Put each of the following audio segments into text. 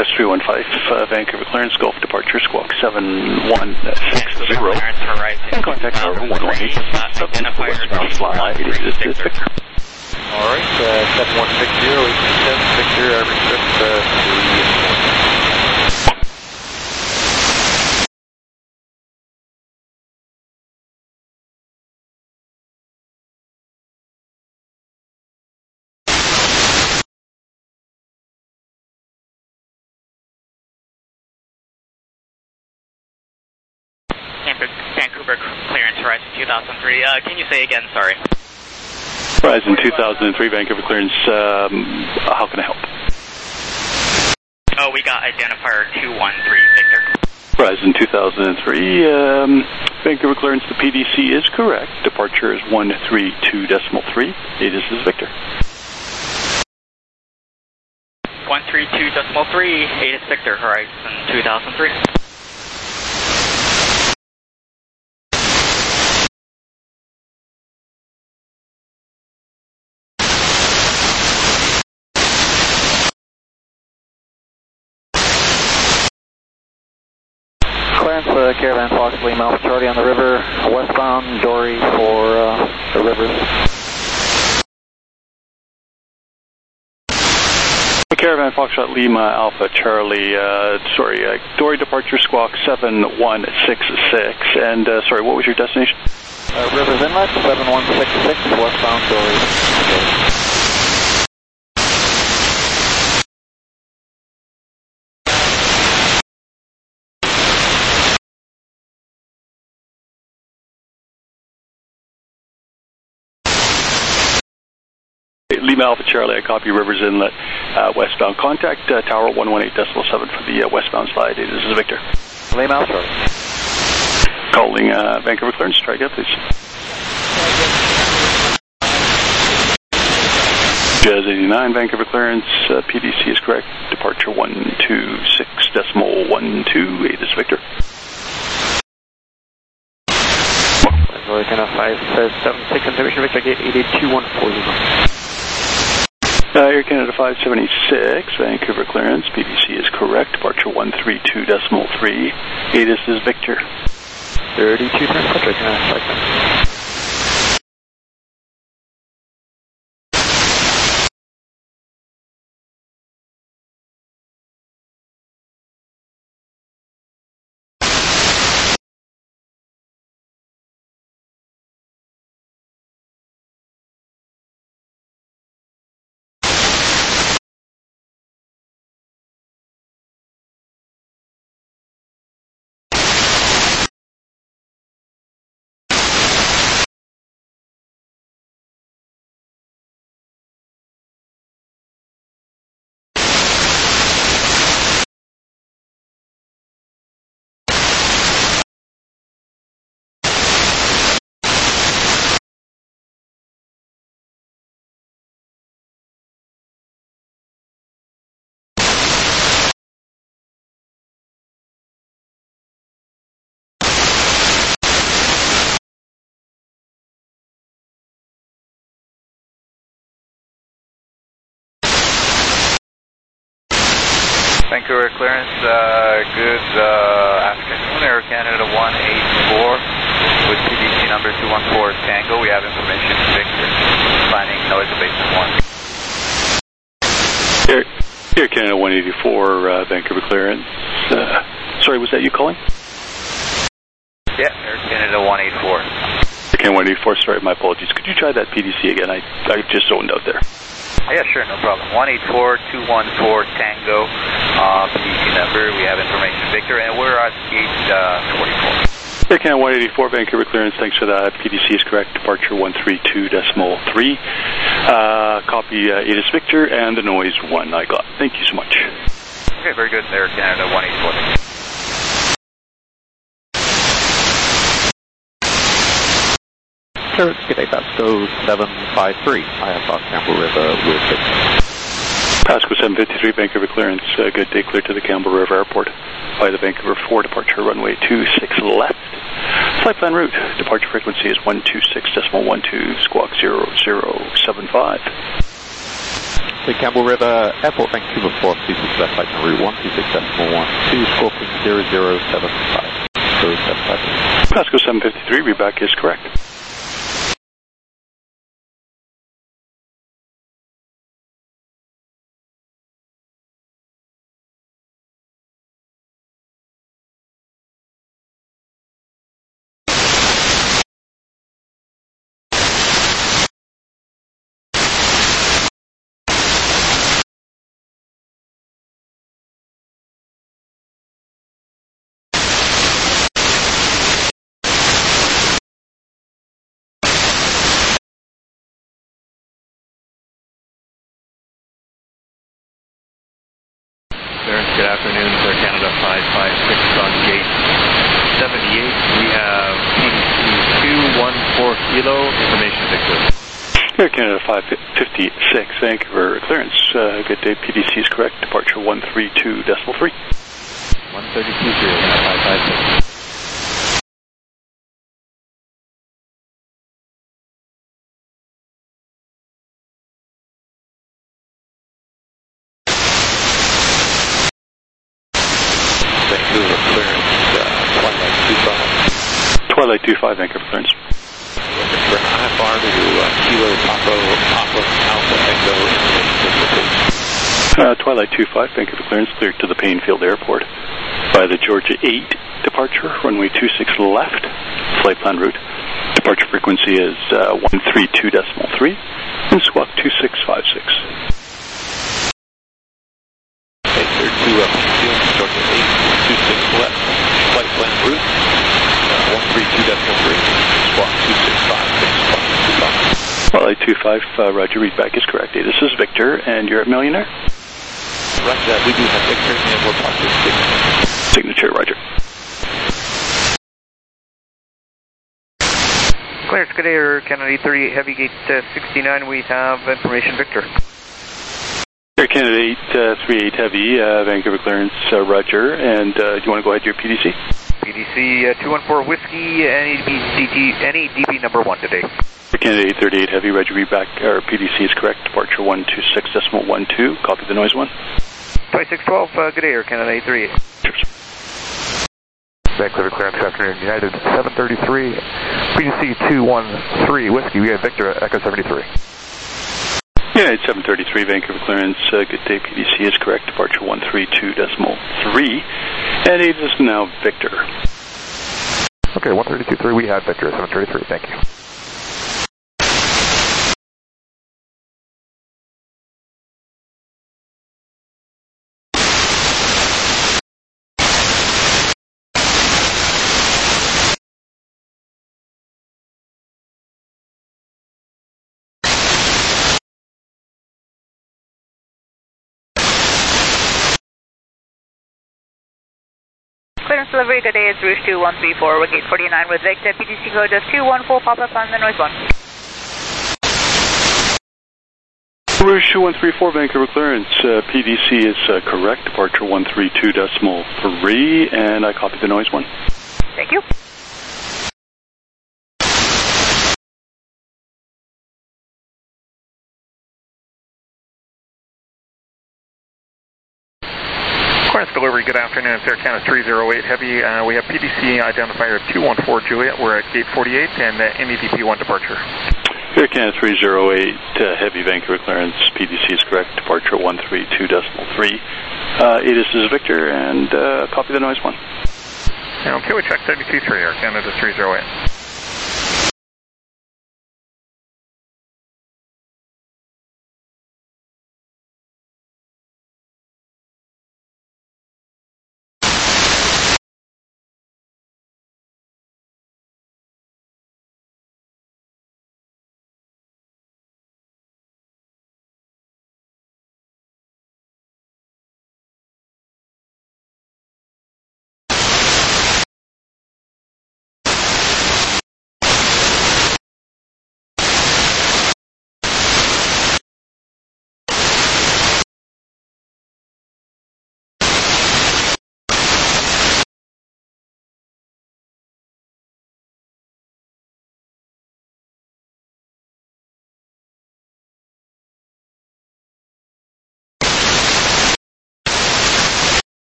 S315, Vancouver clearance, Gulf departure, squawk 7160. And contact tower 118. Westbound fly, it is Victor. Alright, 7160, 827, Victor, average trip 3. Vancouver clearance, Horizon 2003. Can you say again? Sorry. Horizon 2003, Vancouver clearance. How can I help? Oh, we got identifier 213, Victor. Horizon 2003, Vancouver clearance. The PDC is correct. Departure is 132.3. This is Victor. 132.3. Is Victor. Horizon 2003. Clearance, Caravan Fox, Lima Alpha Charlie on the river, westbound, Dory for the rivers. Caravan Foxtrot Lima Alpha Charlie, Dory departure squawk 7166, and sorry, what was your destination? Rivers Inlet, 7166, westbound Dory. Lima Alpha Charlie, I copy Rivers Inlet, westbound. Contact tower 118.7 for the westbound slide. This is Victor. Lima Alpha Charlie. Calling Vancouver clearance. Try again, please. Jazz 89, Vancouver clearance. PDC is correct. Departure 126.12. This is Victor. Kind of 576 information, Victor, gate 88214. Air Canada 576, Vancouver clearance. PDC is correct. Departure 132.3. This is Victor. 32 turns, Patrick. Vancouver clearance, good afternoon, Air Canada 184 with PDC number 214 Tango. We have information, Victor, planning noise abatement 1. Air Canada 184, Vancouver clearance. Sorry, was that you calling? Yeah, Air Canada 184. Air Canada 184, sorry, my apologies. Could you try that PDC again? I just zoned out there. Yeah, sure, no problem. 184-214 Tango, PDC number. We have information, Victor, and we're at gate 44. Air Canada 184, Vancouver clearance. Thanks for that. PDC is correct. Departure 132.3. Copy. It is Victor, and the noise 1 I got. Thank you so much. Okay, very good. Air Canada 184. Good day, Pasco 753. I have Campbell River with Victor. Pasco 753, Vancouver clearance. Good day, clear to the Campbell River Airport by the Vancouver 4 departure runway 26 left. Flight plan route. Departure frequency is 126.12, squawk 0075. The Campbell River Airport, Vancouver 426 left flight on route 126.12, Scorpion 0075. 075. Pasco 753, read back is correct. Good afternoon, Air Canada 556 on gate 78. We have PDC 214 Kilo, information Victor. Air Canada 556, Vancouver clearance. Good day, PDC is correct. Departure 132.3. 132.3, 556. Twilight 25, Vancouver clearance. IFR to Kilo Papa Alpha Echo. Twilight 25, Vancouver clearance, cleared to the Painfield Airport by the Georgia 8 departure, runway 26 left, flight plan route. Departure frequency is 132.3, and squawk 2656. Okay, cleared to Georgia 8, 26 left, flight plan route. 132.3, squawk 2656. Twilight 25, Roger, read back is correct. This is Victor, and you're at Millionaire? Roger that, we do have Victor, and we'll talk to Signature, Roger. Clearance, good day, Air Canada 838 Heavy Gate 69, we have information Victor. Air Canada 838 Heavy, Vancouver clearance, Roger, and do you want to go ahead to your PDC? PDC 214 Whiskey, NEDP number 1 today. Air Canada 838 Heavy, Roger, read back, our PDC is correct, departure 126.12, copy the noise 1. 2612, good day, Air Canada 838. Cheers. Vancouver clearance, afternoon, United 733, PDC 213 Whiskey, we have Victor, Echo 73. Yeah, it's 733, Vancouver clearance, good day, PDC is correct, departure 132.3, and it is now Victor. Okay, 132.3, we have Victor, 733, thank you. Clearance delivery, good day, it's Rouge 2134, we're gate 49 with Victor, PDC code of 214, pop up on the noise 1. Rouge 2134, Vancouver clearance, PDC is correct, departure 132.3, and I copy the noise 1. Thank you. Clearance delivery, good afternoon, it's Air Canada 308 Heavy, we have PDC identifier 214 Juliet, we're at gate 48, and NEDP 1 departure. Air Canada 308 Heavy, Vancouver clearance, PDC is correct, departure 132.3. It is Victor, and copy the noise 1. Okay, we check 72.3, Air Canada 308.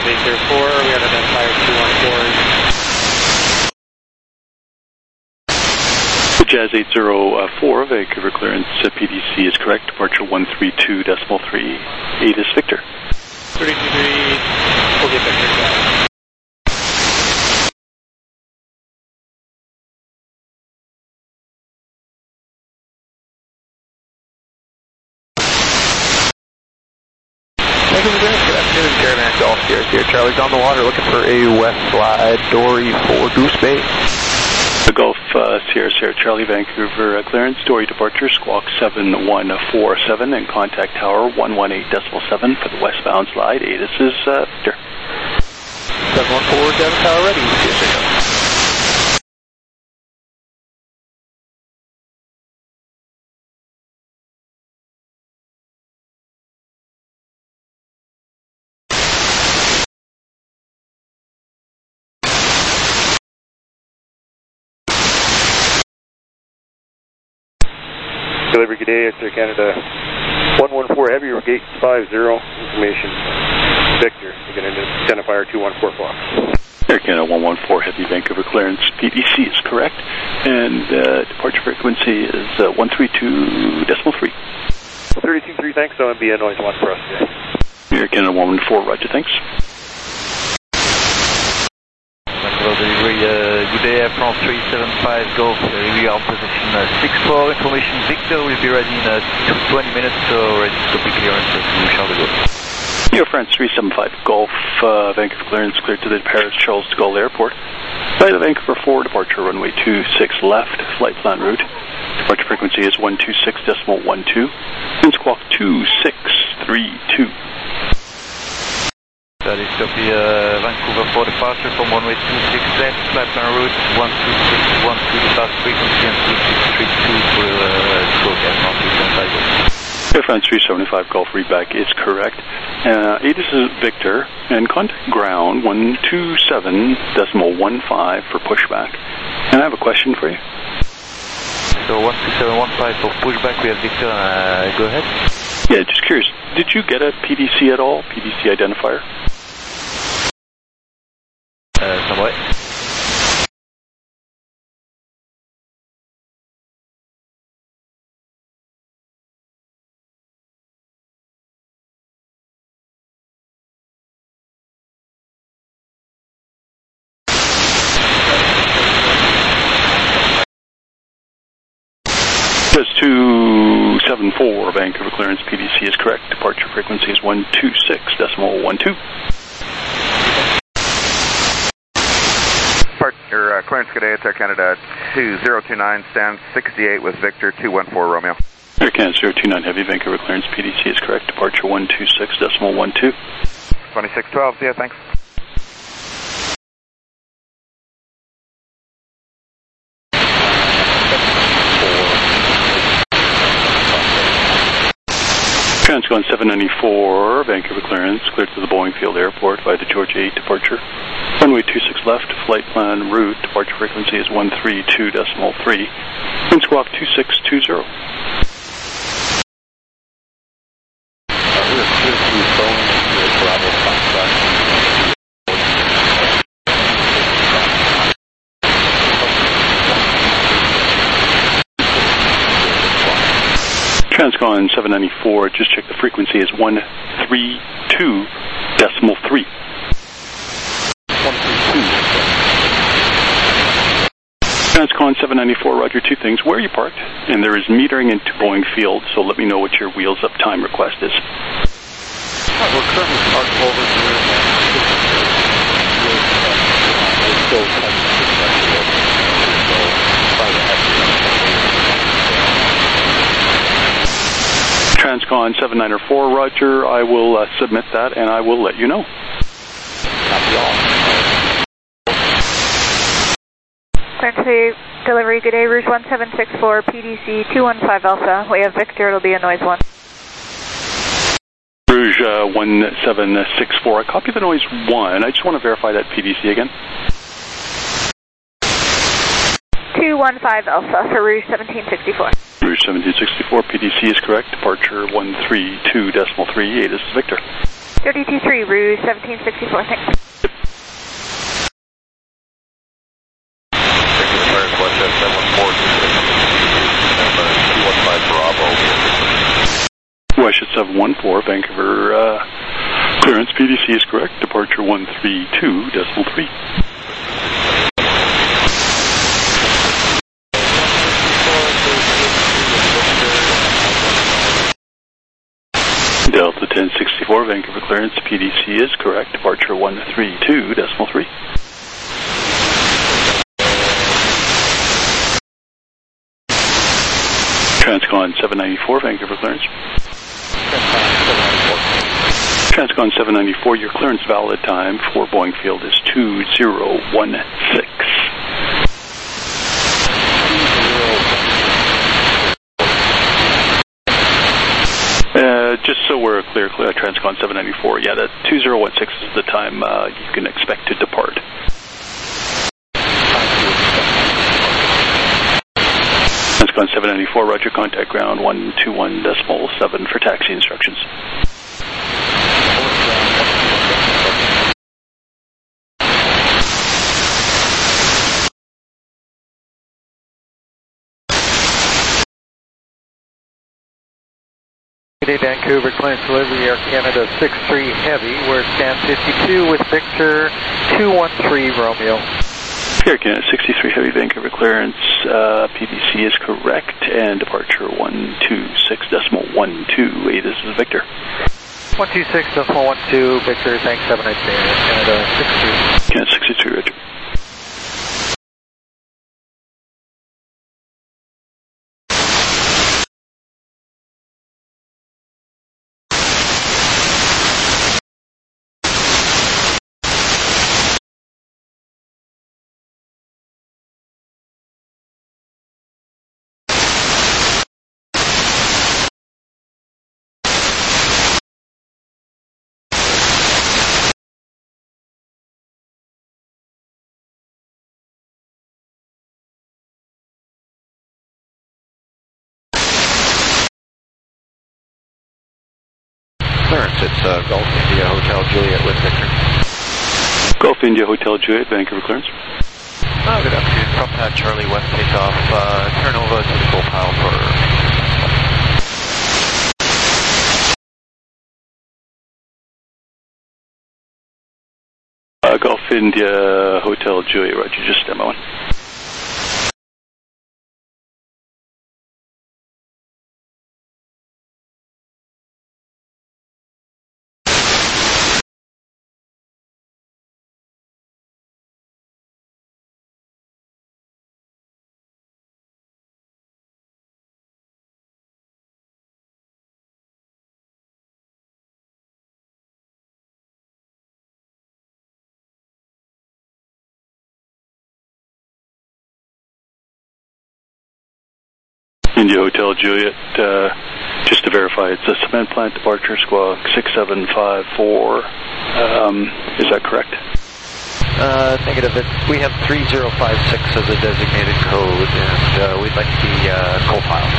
Jazz 804, we have identifier 214. Jazz 804, Vancouver clearance, PDC is correct, departure 132.3. 8 is Victor. 33, we'll get Victor. Good afternoon, Caravan Golf Sierra Sierra Charlie's on the water looking for a west slide dory for Goose Bay. The Gulf Sierra Sierra Charlie Vancouver clearance, dory departure, squawk 7147 and contact tower 118.7 for the westbound slide. ATIS is Victor. 714, Devon Tower ready. Delivery, good day, Air Canada 114 Heavy, we're gate 50, information Victor, you can identifier 214 Fox. Air Canada 114 Heavy, Vancouver clearance, PDC is correct, and departure frequency is 132.3. 32.3, thanks, so it'll be a noise 1 for us today. Air Canada 114, roger, thanks. Delivery, good day, France 375 Golf, we are on position 64, information Victor will be ready in 20 minutes, so ready to copy clearance to Charles de Gaulle. Air France 375 Golf, Vancouver clearance cleared to the Paris Charles de Gaulle Airport. By the Vancouver 4, departure runway 26 left, flight plan route. Departure frequency is 126.12, and squawk 2632. That is copy, Vancouver 4 departure from runway 26 left, flight plan route 12612, departure frequency and 2632 for stroke Air France 375. Air France 375 Golf readback is correct. ATIS is Victor, and contact ground 127.15 for pushback. And I have a question for you. So 12715 for pushback, we have Victor, go ahead. Yeah, just curious, did you get a PDC at all, PDC identifier? Somewhat. Just 274 Vancouver clearance, PDC is correct. Departure frequency is 126.12. Clearance, good day, it's Air Canada 2029, stand 68 with Victor 214 Romeo. Air Canada 029 Heavy, Vancouver clearance, PDC is correct. Departure 126.12. 2612, yeah, thanks. Transcon 794, Vancouver clearance, cleared to the Boeing Field Airport by the Georgia 8 departure. Runway 26 left, flight plan route, departure frequency is 132.3, and squawk 2620. Transcon 794, just check the frequency is 132.3. Transcon 794, roger, two things. Where are you parked? And there is metering into Boeing Field, so let me know what your wheels up time request is. We're currently parked over here. Transcon 794, roger, I will submit that and I will let you know. Clearance delivery, good day, Rouge 1764, PDC 215 Alpha. We have Victor, it'll be a noise 1. Rouge 1764, I copy the noise 1. I just want to verify that PDC again. 215 Alpha for Rouge 1764. Rouge 1764, PDC is correct. Departure 132.3. This is Victor. 32-3, Rouge 1764, thanks. Westjet 714, Vancouver, clearance PDC is correct, departure 132.3. Delta 1064, Vancouver clearance, PDC is correct, departure 132.3. Transcon 794, Vancouver clearance. Transcon 794, your clearance valid time for Boeing Field is 2016. Just so we're clear, Transcon 794, yeah, that 2016 is the time you can expect to depart. Transcon 794, roger, contact ground 121.7 for taxi instructions. Good day, Vancouver, clearance delivery, Air Canada 63 Heavy. We're at stand 52 with Victor 213 Romeo. Air Canada 63 Heavy, Vancouver clearance, PDC is correct, and departure 126.128. This is Victor. 126.12, Victor, thanks, have a nice day, Air Canada 63. Canada 63, roger. Clearance, it's Gulf India Hotel Juliet with Victor. Gulf India Hotel Juliet, Vancouver clearance. Good afternoon, from Charlie West takeoff, turn over to the co-pilot for Gulf India Hotel Juliet, roger, just demo one. India Hotel Juliet, just to verify, it's a cement plant departure, squawk 6754. Is that correct? Negative. We have 3056 as a designated code, and we'd like the co-pilot.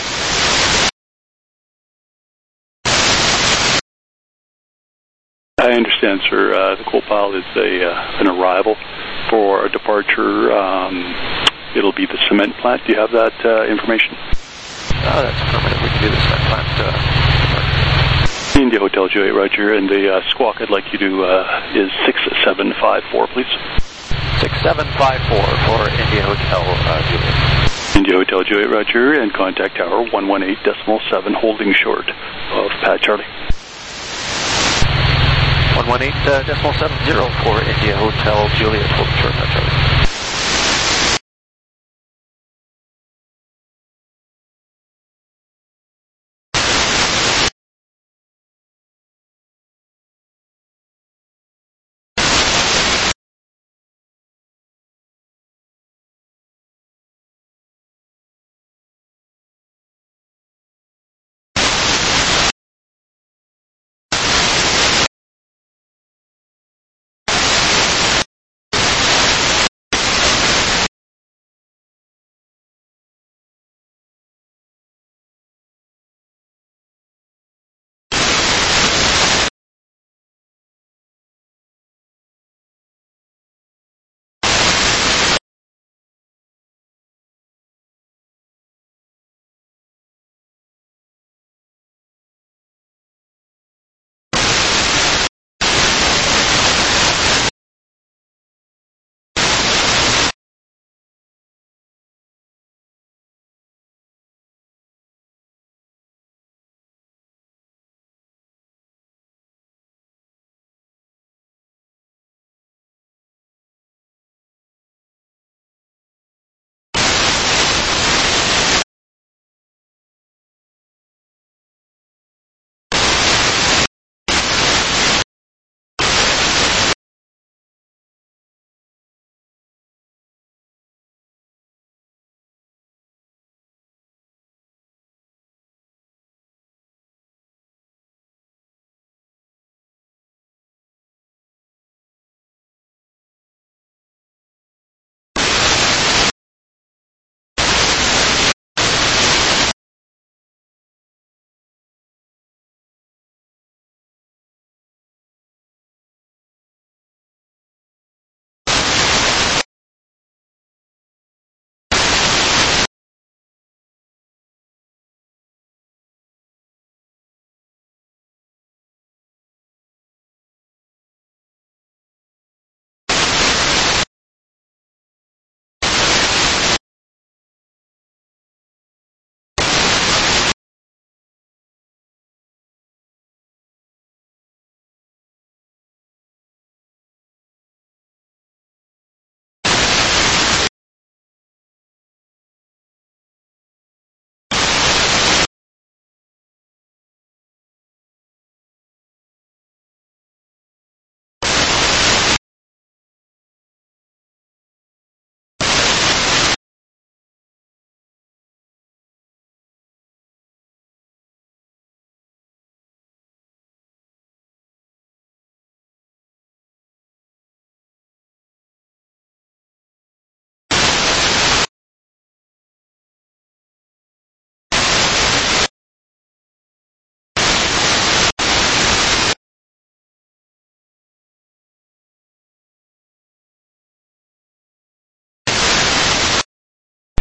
I understand, sir. The co-pilot is an arrival for a departure. It'll be the cement plant. Do you have that information? That's affirmative. We can do the cement plant. India Hotel Juliet, roger. And the squawk I'd like you to is 6754, please. 6754 for India Hotel Juliet. India Hotel Juliet, roger. And contact tower 118.7, holding short of Pat Charlie. 118.70 for India Hotel Juliet, holding short Pat Charlie.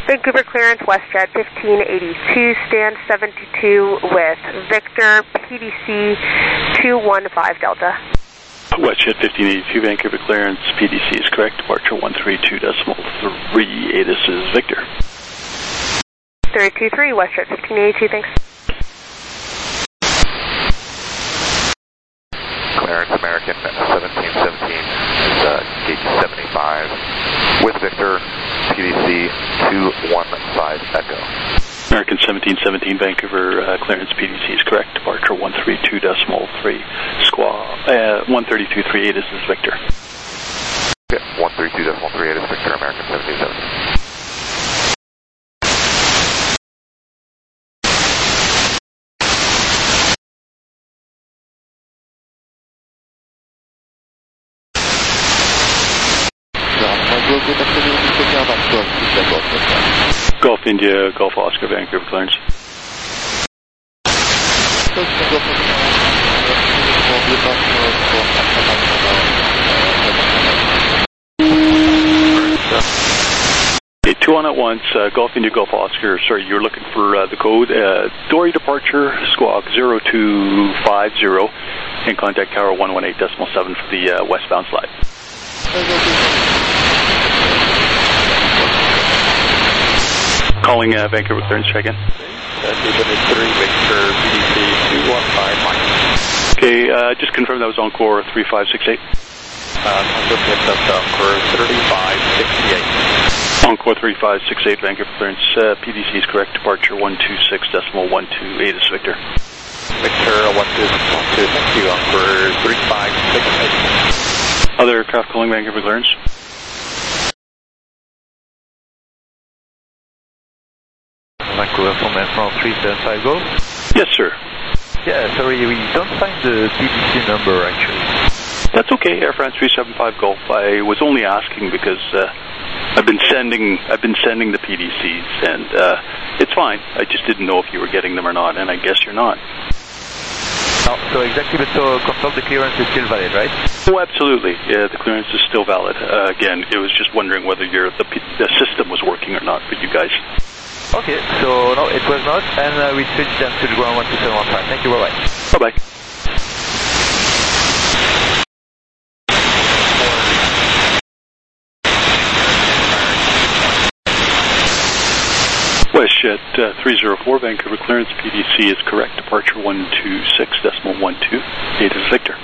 Vancouver clearance, WestJet 1582, stand 72 with Victor, PDC 215 Delta. WestJet 1582, Vancouver clearance, PDC is correct, departure 132.3, ATIS is Victor. 323, WestJet 1582, thanks. Clearance American 1717 is gate 75 with Victor, PDC 215 Echo. American 1717, Vancouver clearance, PDC is correct, departure 132.3, squawk 132.3, ATIS is Victor. Okay, 132.3, ATIS Victor, American 1717. Golf India, Golf Oscar, Vancouver clearance. Okay, 2 on at once, Golf India, Golf Oscar, sorry, you're looking for the code. Dory departure, squawk 0250, and contact tower 118.7 for the westbound slide. Calling Vancouver clearance, check in. 3 Victor, PDC 215 Mike. Okay, just confirm that was Encore 3568. Encore 3568. Encore 3568, Vancouver clearance, PDC is correct, departure 126.12, ATIS Victor. Victor 12612, thank you, Encore 3568. Other aircraft calling Vancouver clearance? Vancouver from 375 Golf. Yes, sir. Yeah, sorry, we don't find the PDC number actually. That's okay, Air France 375 Golf. I was only asking because I've been sending the PDCs, and it's fine. I just didn't know if you were getting them or not, and I guess you're not. No, so exactly, but so confirm the clearance is still valid, right? Oh, absolutely. Yeah, the clearance is still valid. Again, it was just wondering whether the system was working or not for you guys. Okay, so no, it was not, and we switched them to the ground 12715. Thank you, bye-bye. Bye-bye. WestJet 304, Vancouver clearance, PDC is correct, departure 126.12, ATIS Victor.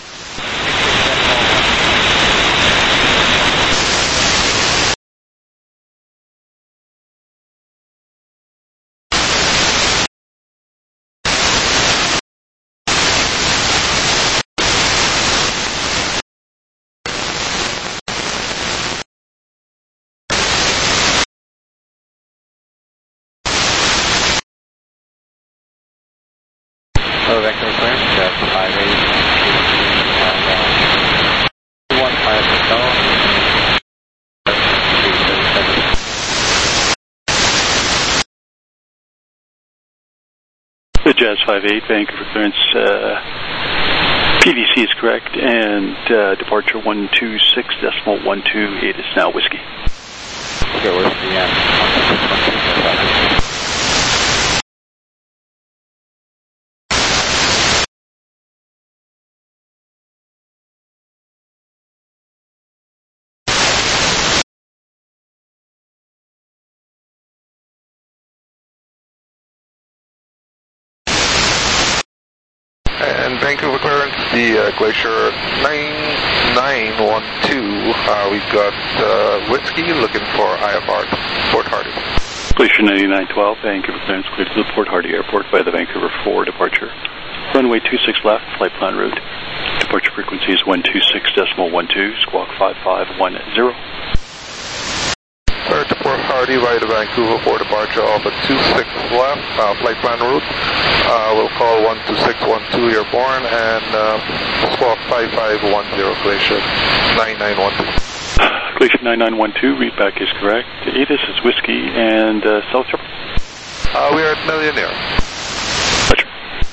Oh, Vancouver clearance, 58. 215 Hotel. The Jazz 58, Vancouver clearance, PDC is correct, and departure 126.12, ATIS now Whiskey. Okay, where's the end? And Vancouver clearance, the Glacier 9912. We've got Whiskey looking for IFR Port Hardy. Glacier 9912, Vancouver clearance cleared to the Port Hardy Airport by the Vancouver 4 departure. Runway 26 left, flight plan route. Departure frequency is 126.12, squawk 5510. Clear to Port Hardy via the Vancouver 4 departure off at 26 left, flight plan route. We'll call 12612 airborne and squawk 5510, Glacier 9912. Glacier 9912, readback is correct. ATIS is Whiskey and South Triple. We are at Millionaire. Roger.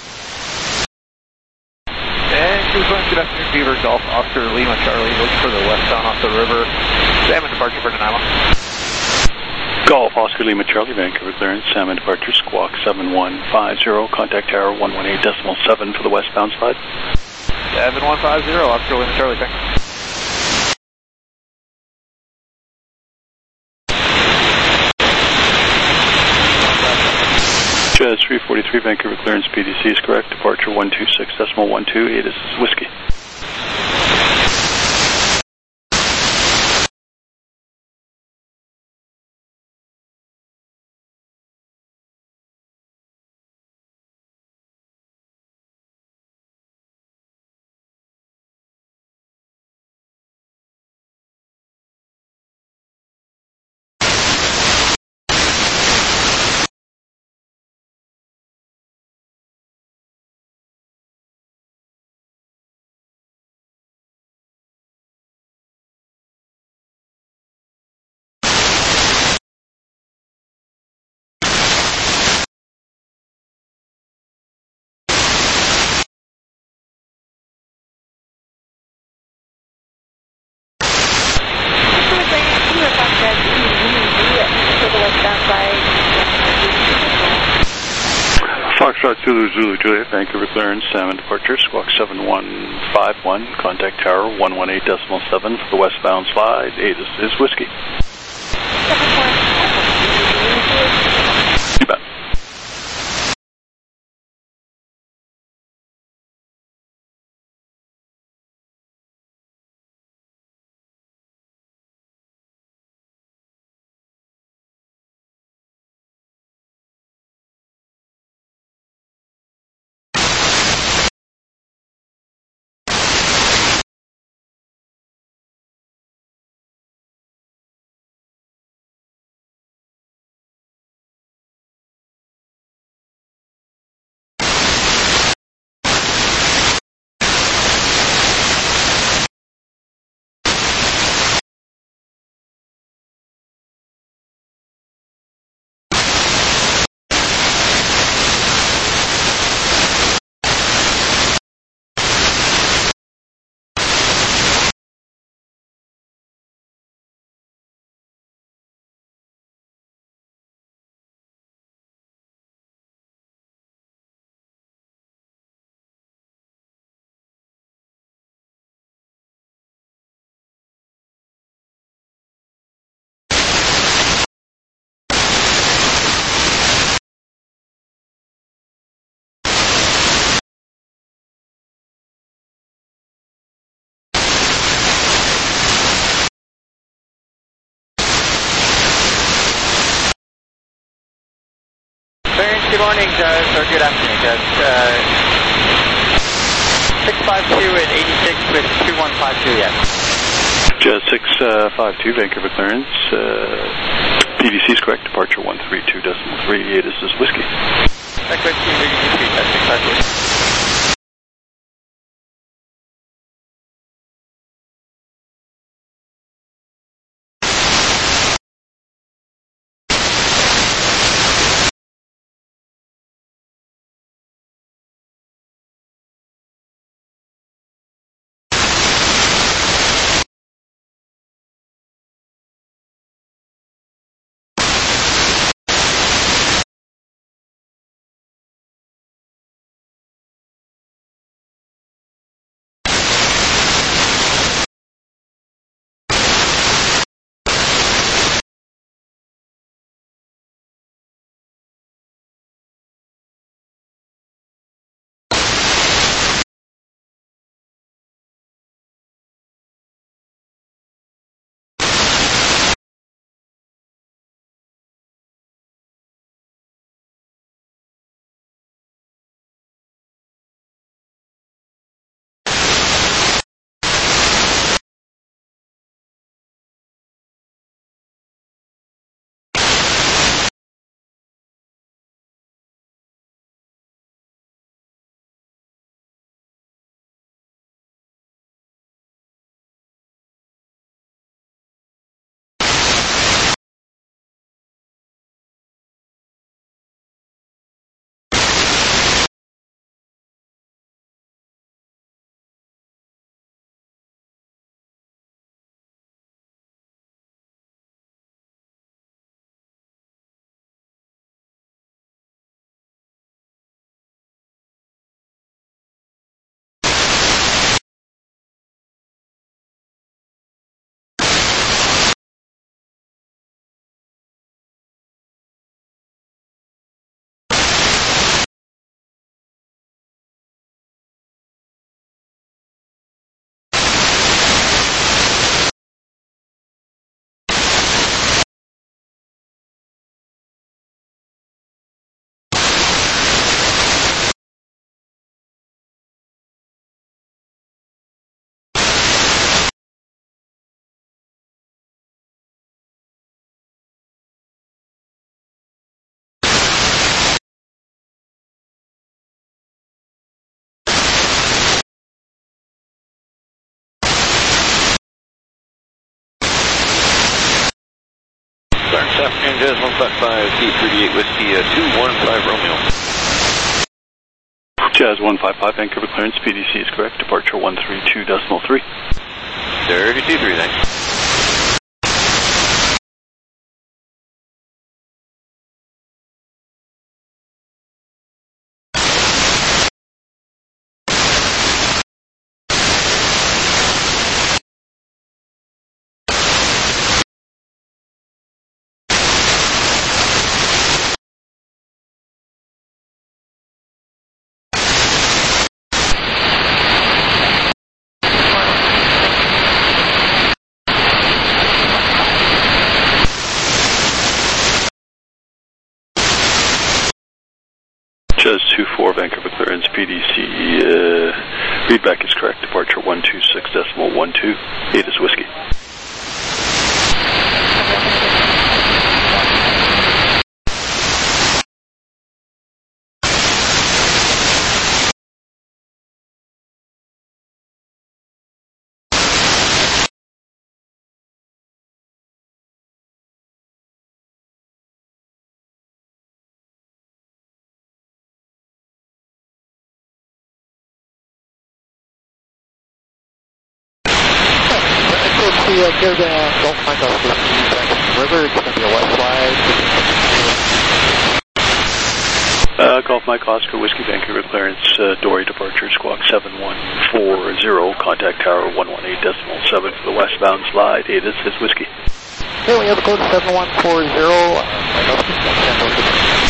Good afternoon, Beaver Golf, Oscar Lima Charlie, looking for the westbound off the river. Salmon departure for Nanaimo. Golf Oscar Lima Charlie, Vancouver clearance, Salmon departure, squawk 7150, contact tower 118.7 for the westbound slide. 7150, Oscar Lima Charlie, thanks. Jazz 343, Vancouver clearance, PDC is correct, departure 126.12, this is whiskey. Foxtrot Zulu Zulu Juliet, Vancouver clearance, Salmon departure, squawk 7151, contact tower 118.7 for the westbound slide, this is whiskey. You bet. Good morning, Judge, or good afternoon, Judge. 652 at 86 with 2152 yet. Jazz 652, Vancouver clearance, PDC is correct, departure 132.38, this is whiskey. X-Ray 652. Clarence, afternoon, Jazz 155, T38 Whiskey, 215 Romeo. Jazz 155, Vancouver clearance, PDC is correct, departure 132.3. 32.3, thanks. Jazz 24, Vancouver clearance, PDC, readback is correct, departure 126.12, 8 is whiskey. Go down Gulf Mike Oscar River, it's going to be a white flag. Gulf Mike Oscar, Whiskey Vancouver clearance, Dory departure, squawk 7140, contact tower 118.7 for the westbound slide, 8 is whiskey. Okay, we have a code 7140,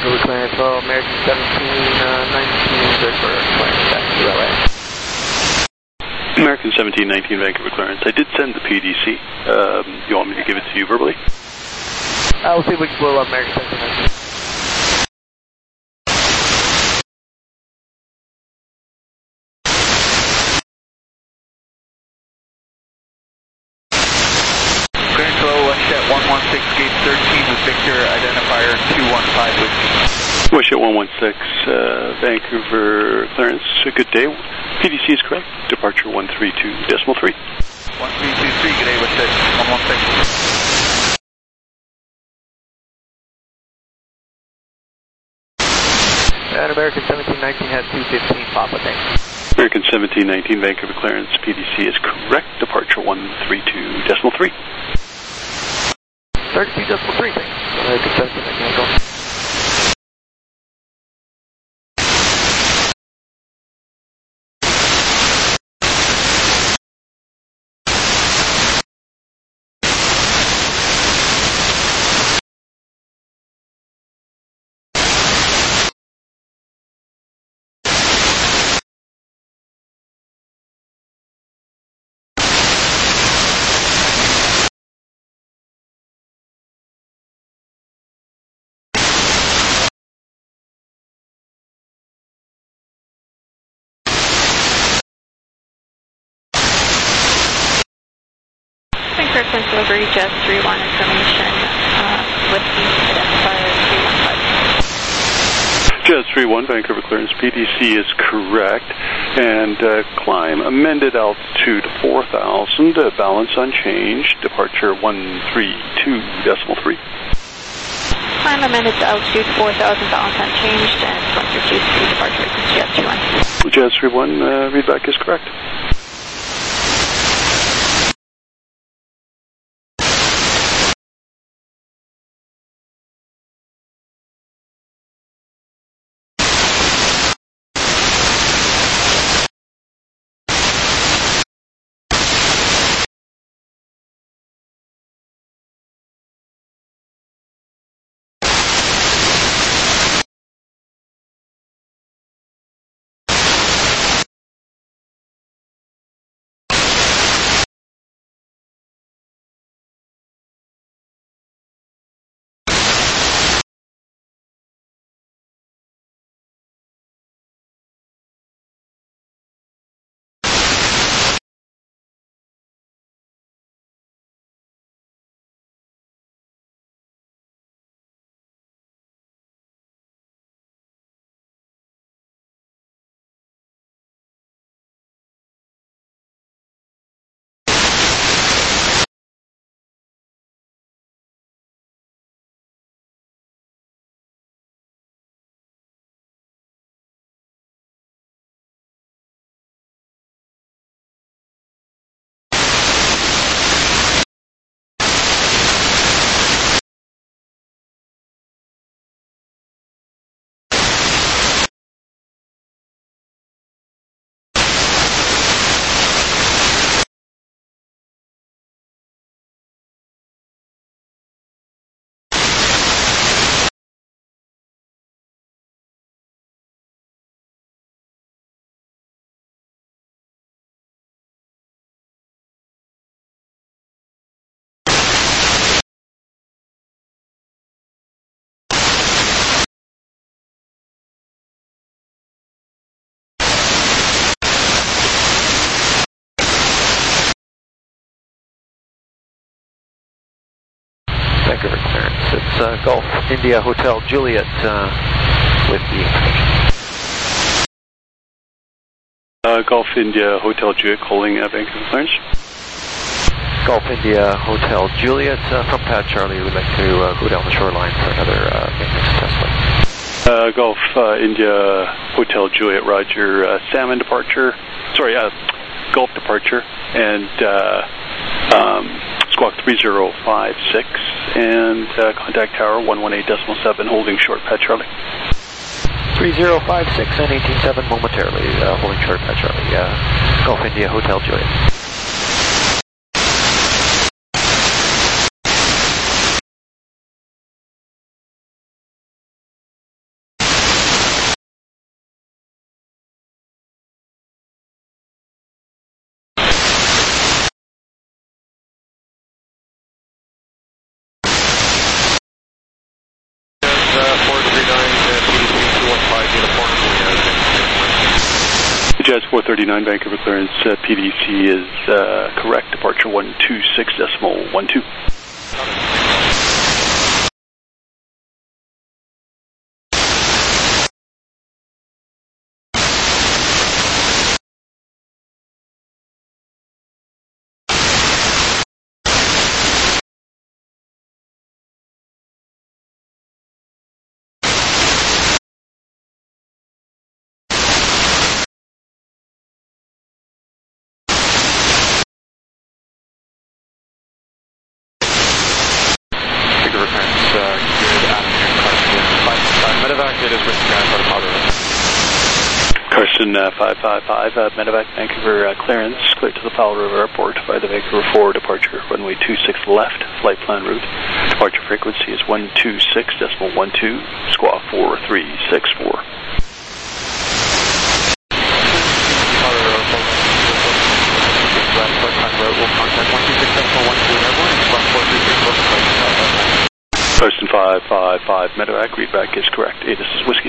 Vancouver clearance, well, American 1719, good for clearance back to LA. American 1719 Vancouver clearance. I did send the PDC. You want me to give it to you verbally? I'll see if we can blow up American 1719. Clearance low, WestJet 116, gate 13 with Victor, identifier 215 whiskey. WestJet 116, Vancouver clearance. Good day. PDC is correct. Departure 132.3. 1323, good day, WestJet 116. And American 1719 has 215 Papa, thanks. American 1719 Vancouver clearance. PDC is correct. Departure 132.3. 32.3, thanks. American 1719, go. Frequency delivery, Jazz 31 information with the identifier 315. Jazz 31 Vancouver clearance. PDC is correct. And climb amended altitude 4,000. Balance unchanged. Departure 132.3. Climb amended altitude 4,000. Balance unchanged. And 132 departure frequency Jazz 31. Jazz 31 readback is correct. Vancouver clearance. It's Gulf India Hotel Juliet with the information. Gulf India Hotel Juliet calling Vancouver clearance. Gulf India Hotel Juliet from Pad Charlie. We'd like to go down the shoreline for another maintenance test flight. Gulf India Hotel Juliet, Roger. Salmon departure. Sorry, Gulf departure and squawk 3056 and contact tower 118.7 holding short Pad Charlie. 3056 and 187 momentarily holding short Pad Charlie. Gulf India Hotel Juliet. 439 Vancouver clearance, PDC is correct, departure 126.12. Carson 555, Medevac Vancouver clearance, clear to the Powell River Airport by the Vancouver 4 departure, runway 26 left, flight plan route. Departure frequency is 126.12, squawk 4364. Carson 555, Medevac, readback is correct. This is Whiskey.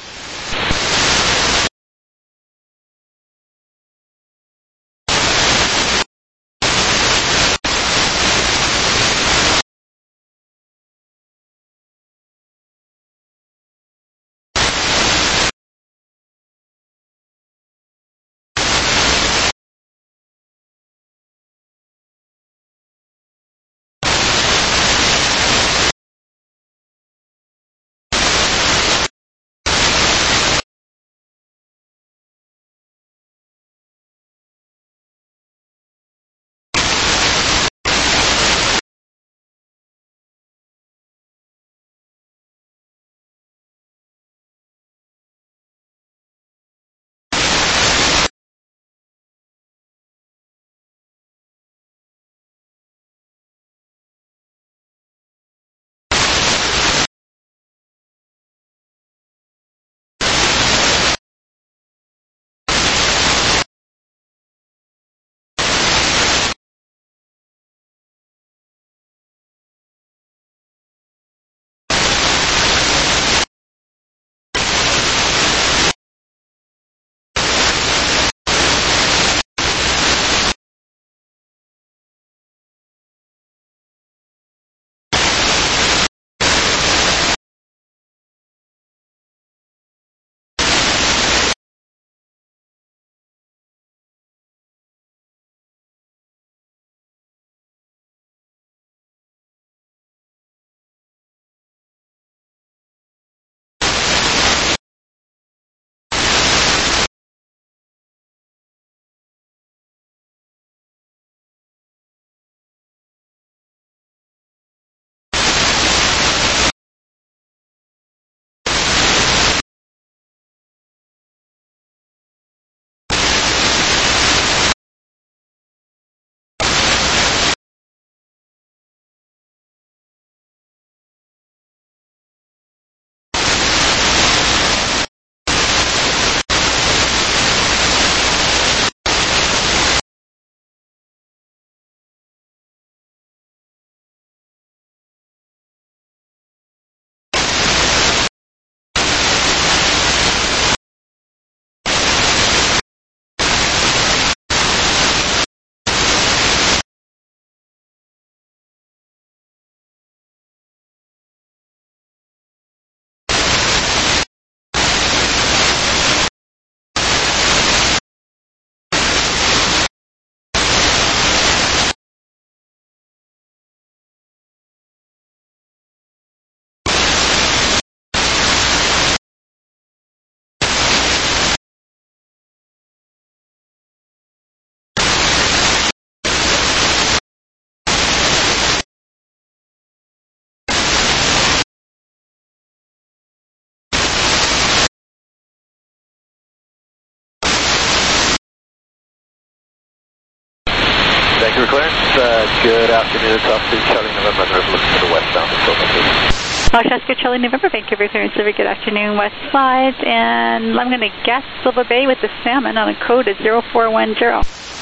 Vancouver clearance, good afternoon, it's Officer Charlie November, I'm looking for the westbound Silver, please. Oscar Charlie November, Vancouver clearance, very good afternoon, west side, and I'm going to guess Silver Bay with the Salmon on a code of 0410. 0410,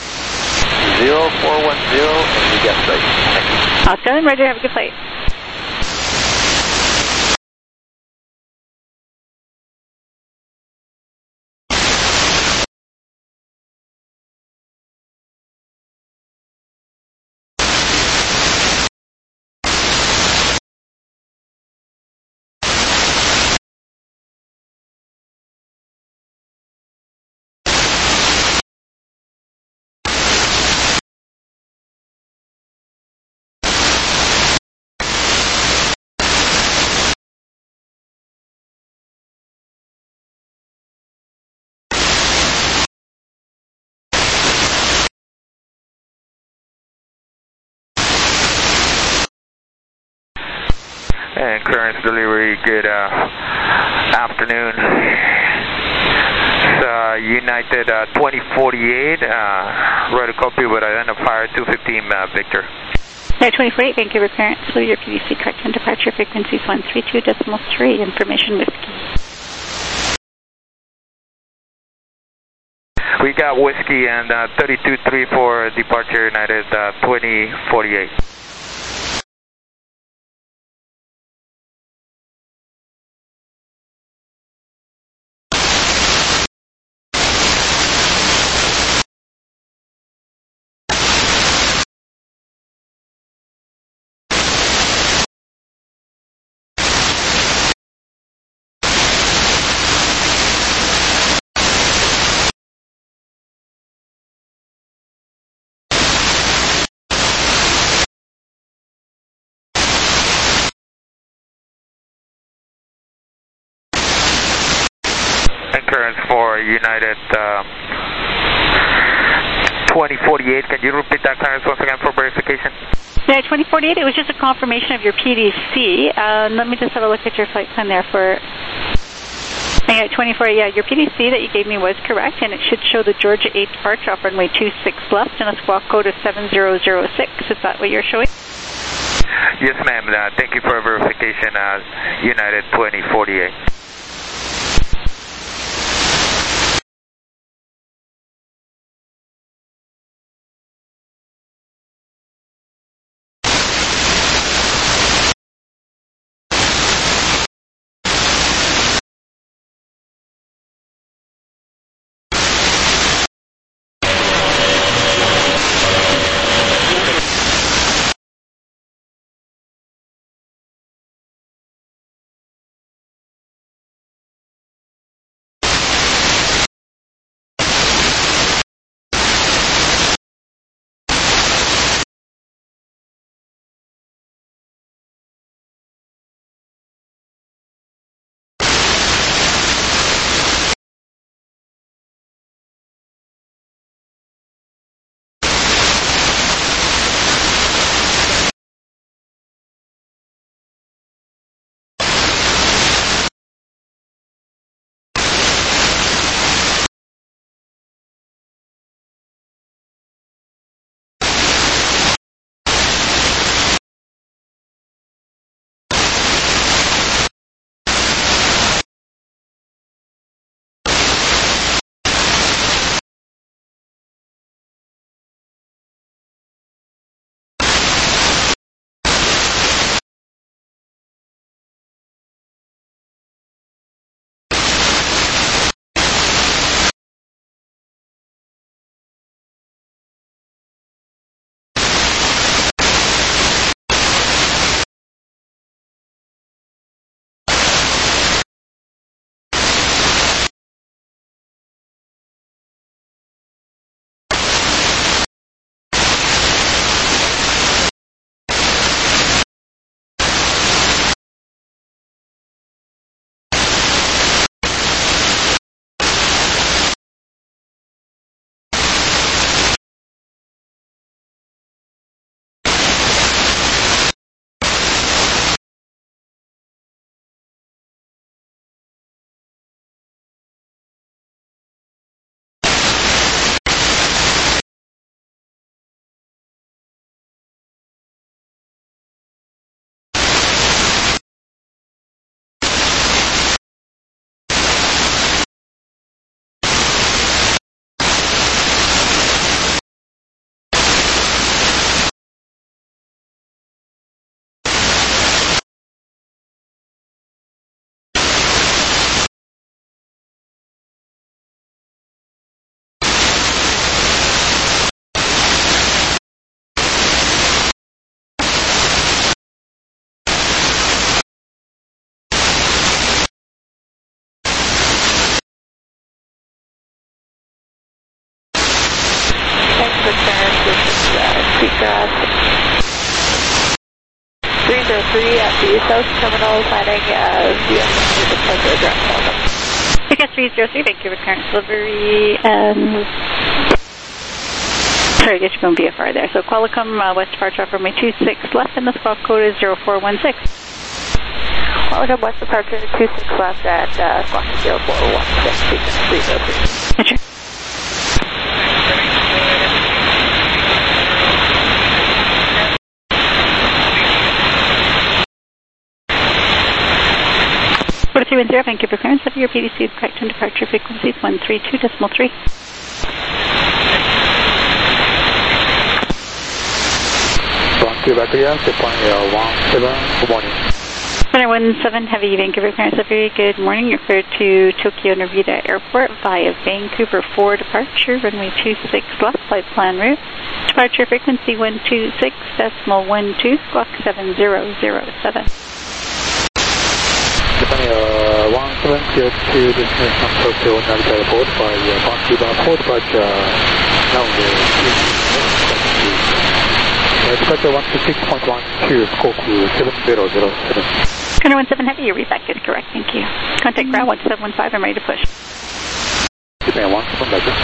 and you guessed right. Thank you. Australian, ready, have a good flight. And clearance delivery, good afternoon. United 2048, ready to copy with identifier 215 Victor. Air 2048, Vancouver clearance, will your PDC correct and departure frequencies 132.3, information whiskey. We got whiskey and 32.3 for departure United 2048. Clearance for United 2048. Can you repeat that clearance once again for verification? Yeah, 2048, it was just a confirmation of your PDC. Let me just have a look at your flight plan there for... Yeah, 24, yeah, your PDC that you gave me was correct, and it should show the Georgia 8 departure off runway 26 left and a squawk code of 7006. Is that what you're showing? Yes, ma'am. Thank you for verification, United 2048. at the South Terminal, planning via the Pleasure address. Ticket 303, Vancouver current delivery, sorry, I guess you're going VFR there. So Qualicum, west departure off runway 26 left, and the squawk code is 0416. Florida West departure 26 left at Squawk 0416 4310, Vancouver clearance of your PDC is correct and departure frequencies 132.3. Vancouver clearance, deploying 17, good morning. 17 Heavy, Vancouver clearance of very good morning. You're cleared to Tokyo Narita Airport via Vancouver 4 departure, runway 26 left, flight plan route. Departure frequency 126.12, squawk 7007. Japan 17 cleared to destination Tokyo Narita Airport by Vancouver 4 departure, now departure 126.12, Koku 7007. Gunner 17 Heavy, your reback is correct, thank you. Contact ground 1715, I'm ready to push. Japan 17, Roger.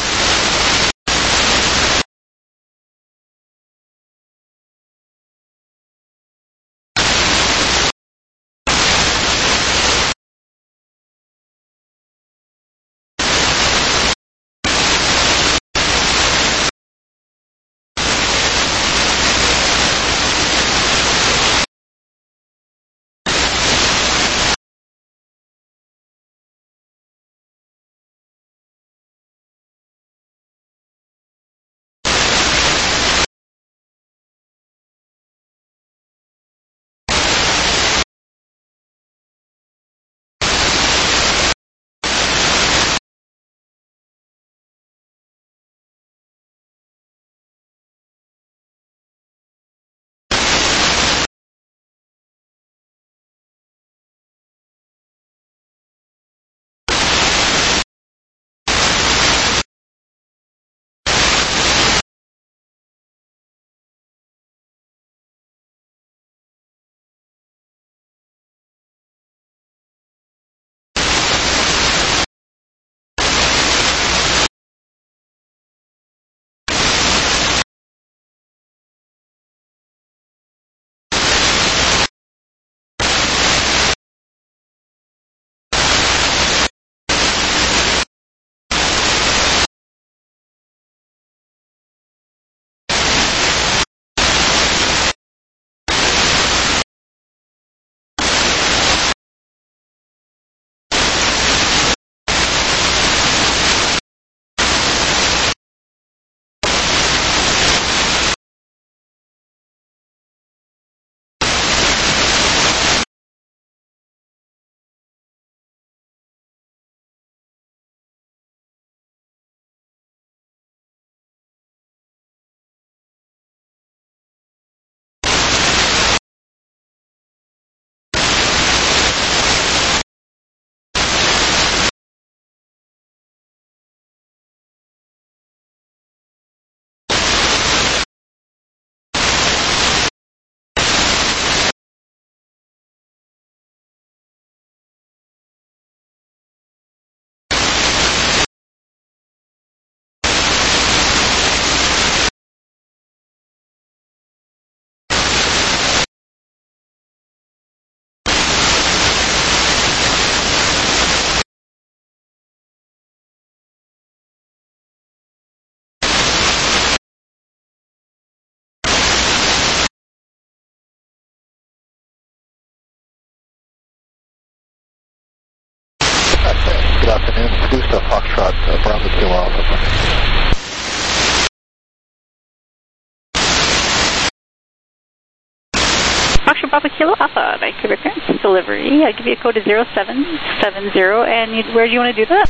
Good afternoon, Gustav Foxtrot, Bravo Kilo Alpha. Foxtrot Bravo Kilo Alpha, Vancouver clearance, delivery. I'll give you a code of 0770, and where do you want to do that?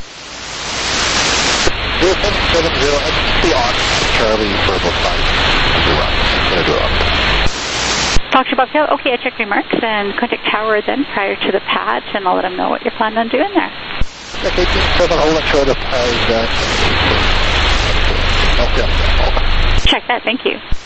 0770, the on Charlie Verbal 5. Foxtrot Bravo Kilo, okay, I checked remarks and contact tower then prior to the pad, and I'll let them know what you're planning on doing there. Okay, 7 hold on short of Check that, thank you.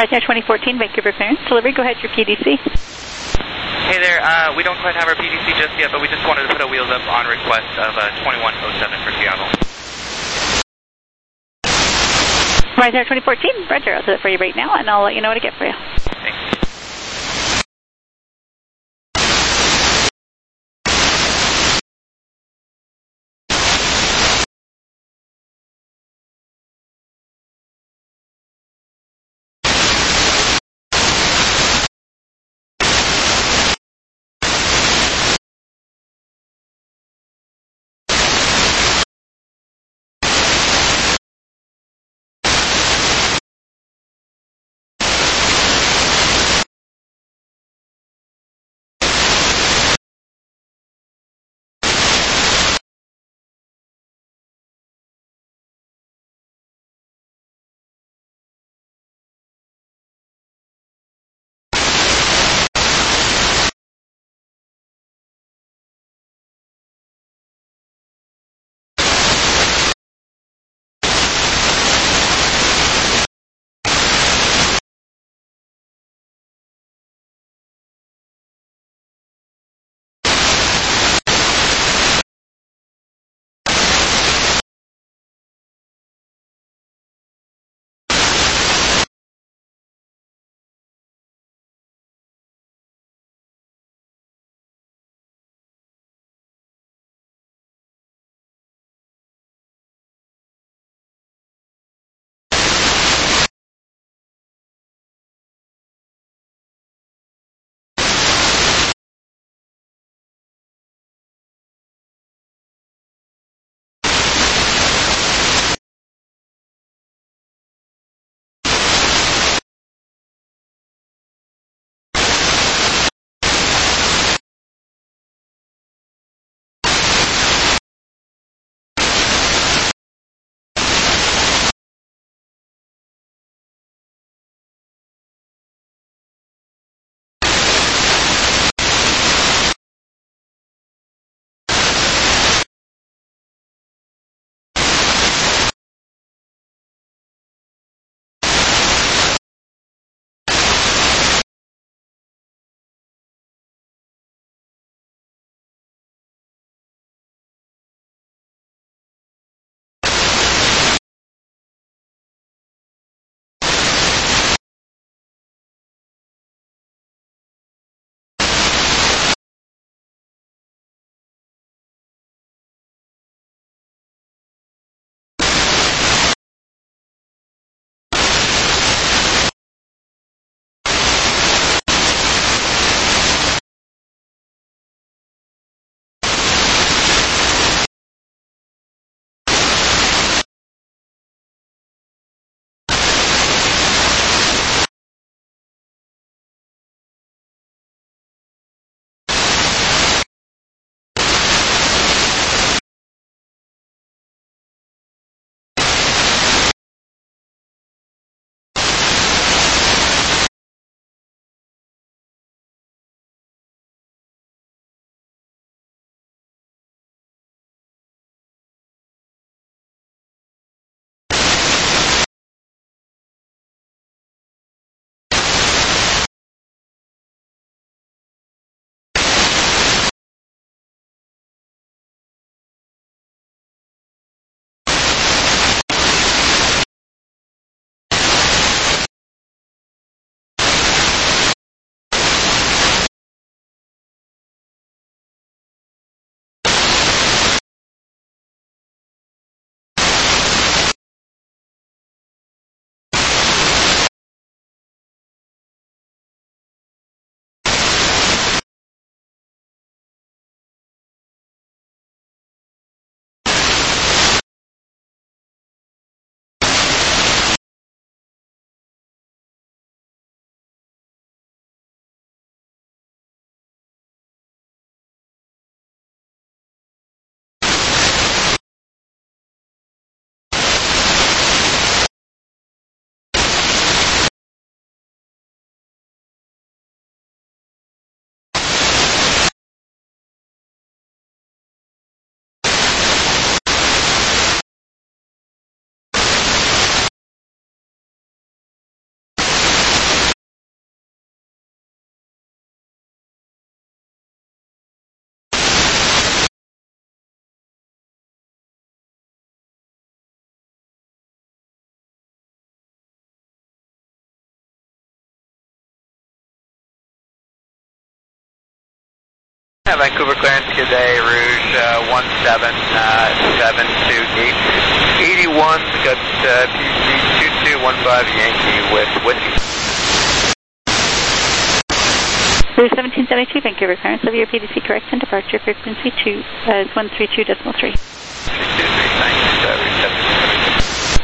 Ryanair 2014, Vancouver clearance. Delivery, go ahead, your PDC. Hey there, we don't quite have our PDC just yet, but we just wanted to put our wheels up on request of 2107 for Seattle. Ryanair 2014, Roger, I'll do it for you right now, and I'll let you know what to get for you. Thanks. Vancouver clearance, good day, Rouge 1772 gate 81, got PDC 2215 Yankee with Whiskey. Rouge 1772, Vancouver clearance of your PDC correct and departure frequency 132.3. 223,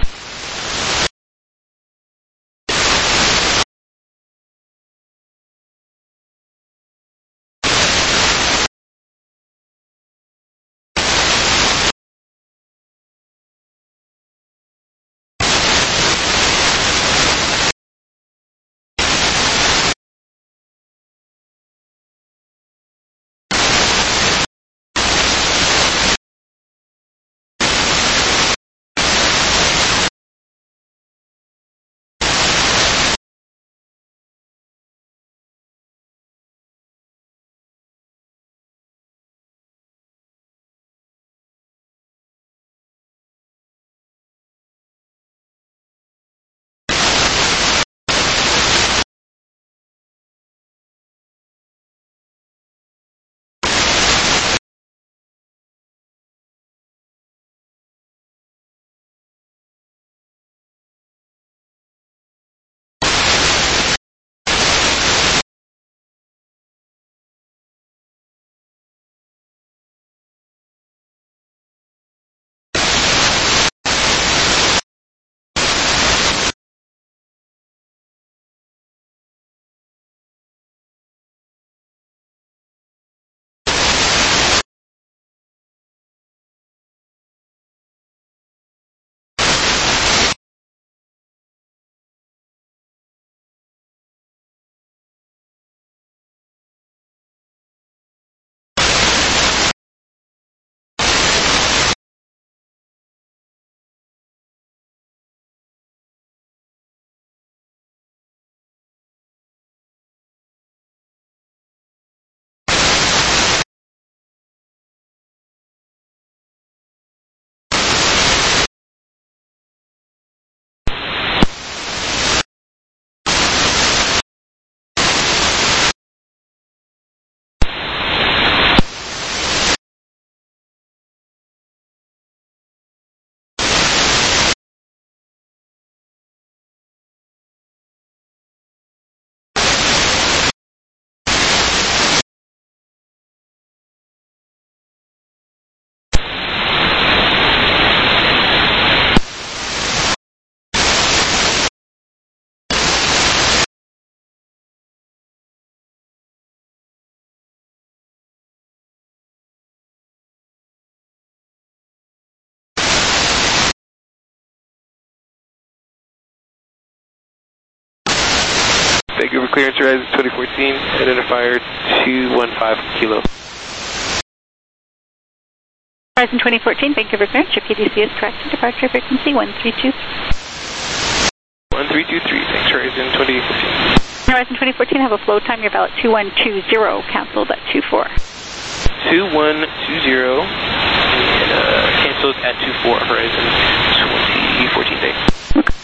Vancouver clearance Horizon 2014, identifier 215 Kilo. Horizon 2014, Vancouver clearance, your PDC is correct and departure frequency 132. 1323, thanks Horizon 2014. Horizon 2014, have a flow time, your valid 2120, canceled at 24. 2120, and canceled at 24, Horizon 2014, thanks. Okay.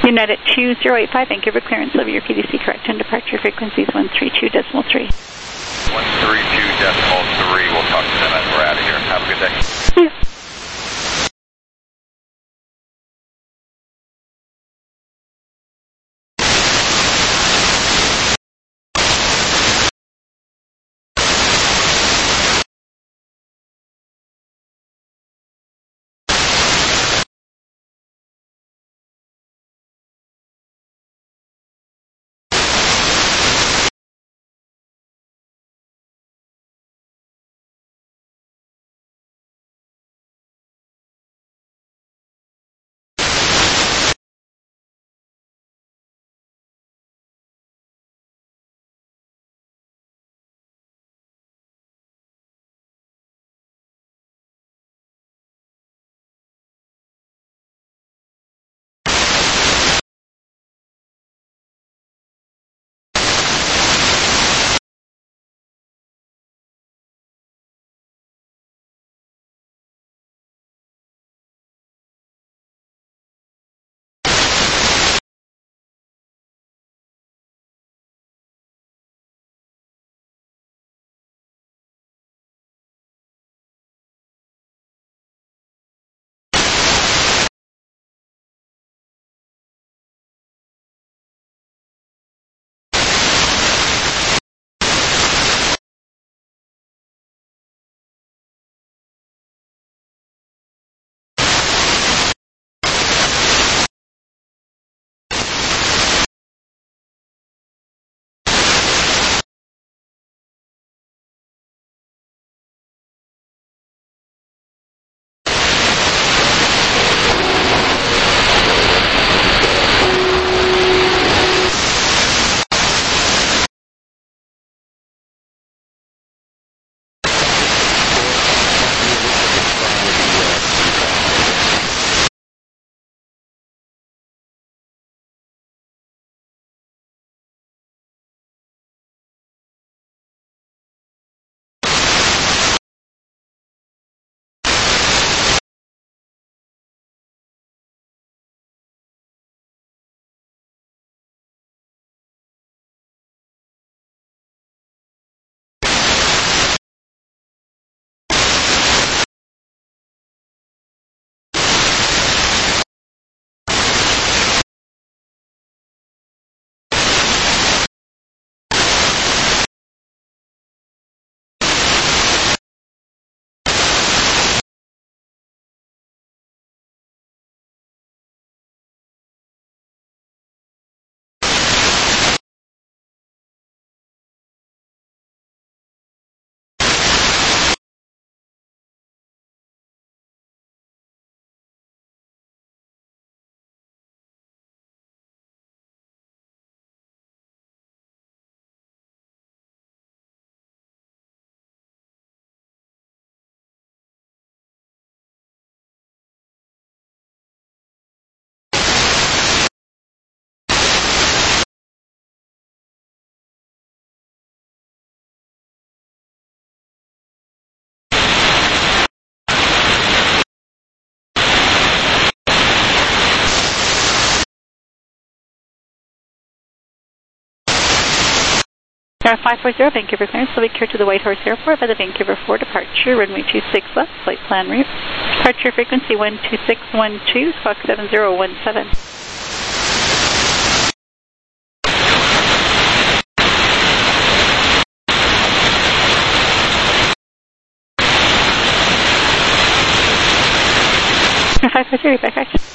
United 2085, Vancouver clearance over your PDC, correct, and departure frequencies 132.3. 132.3. We'll talk to them as we're out of here. Have a good day. Yeah. Air 540, Vancouver clearance, will be cleared to the Whitehorse Airport by the Vancouver 4 departure, runway 26 left, flight plan route. Departure frequency 12612, Fox 7017. Air 540, back action.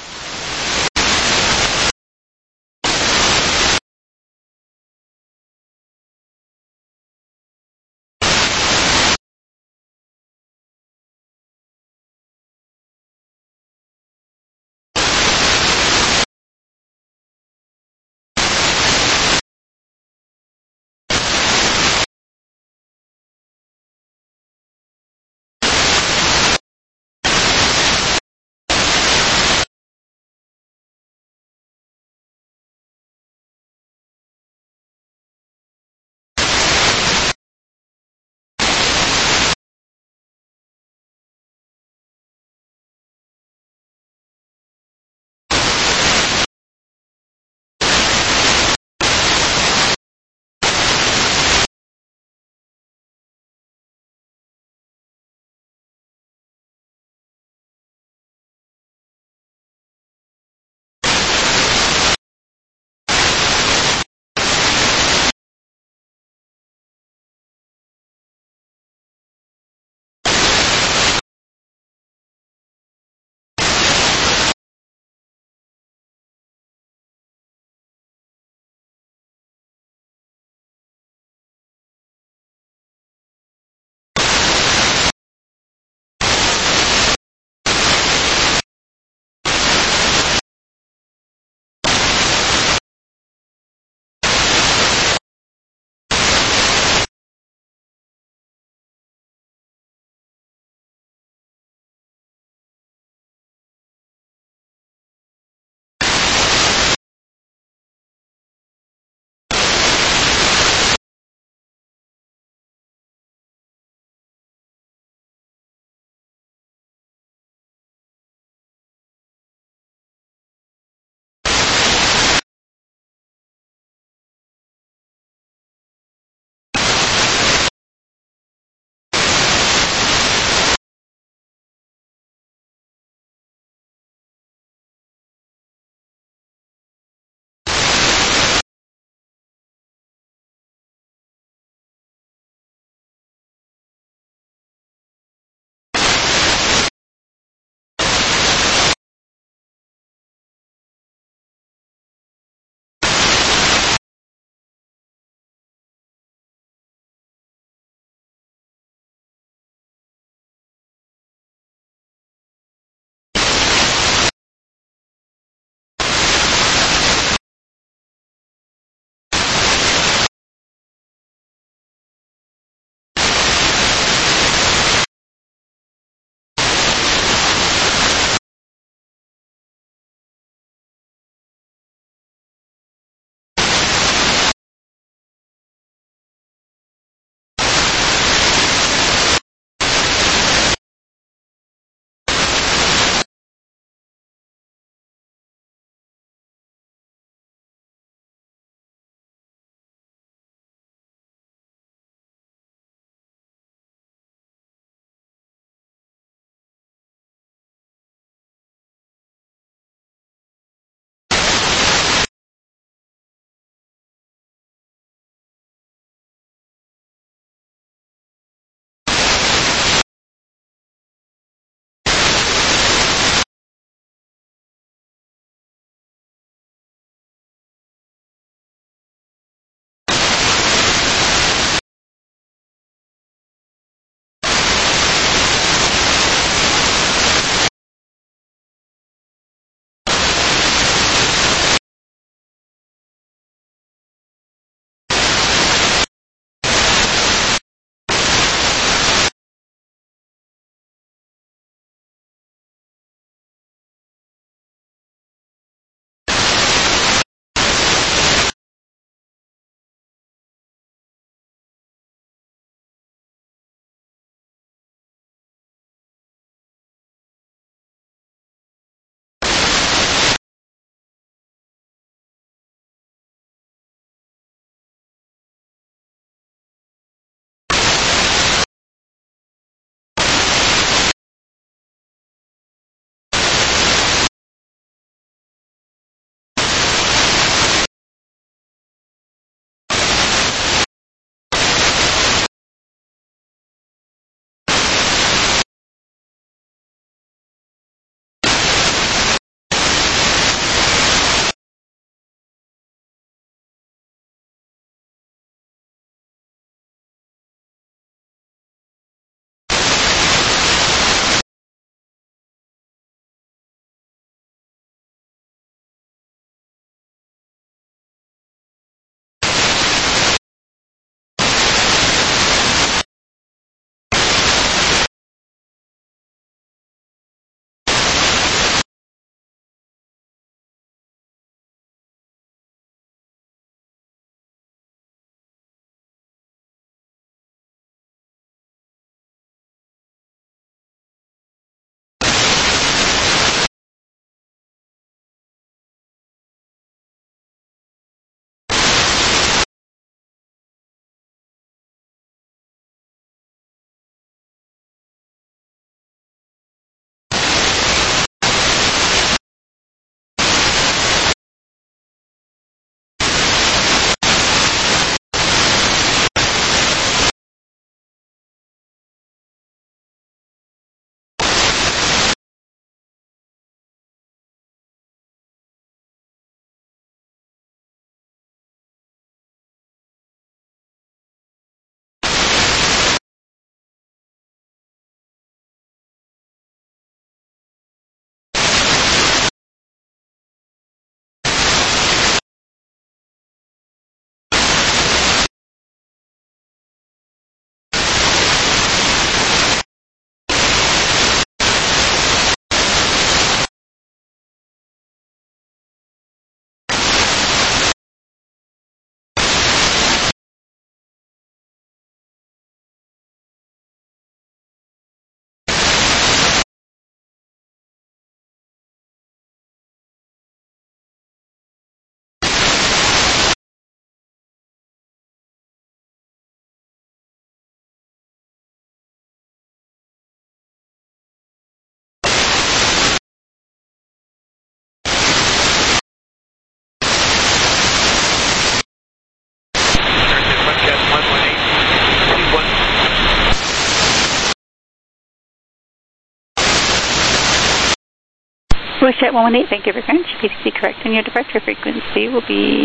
Wish at 118, Vancouver Ground, PTC correct, and your departure frequency will be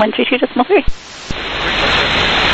132.3.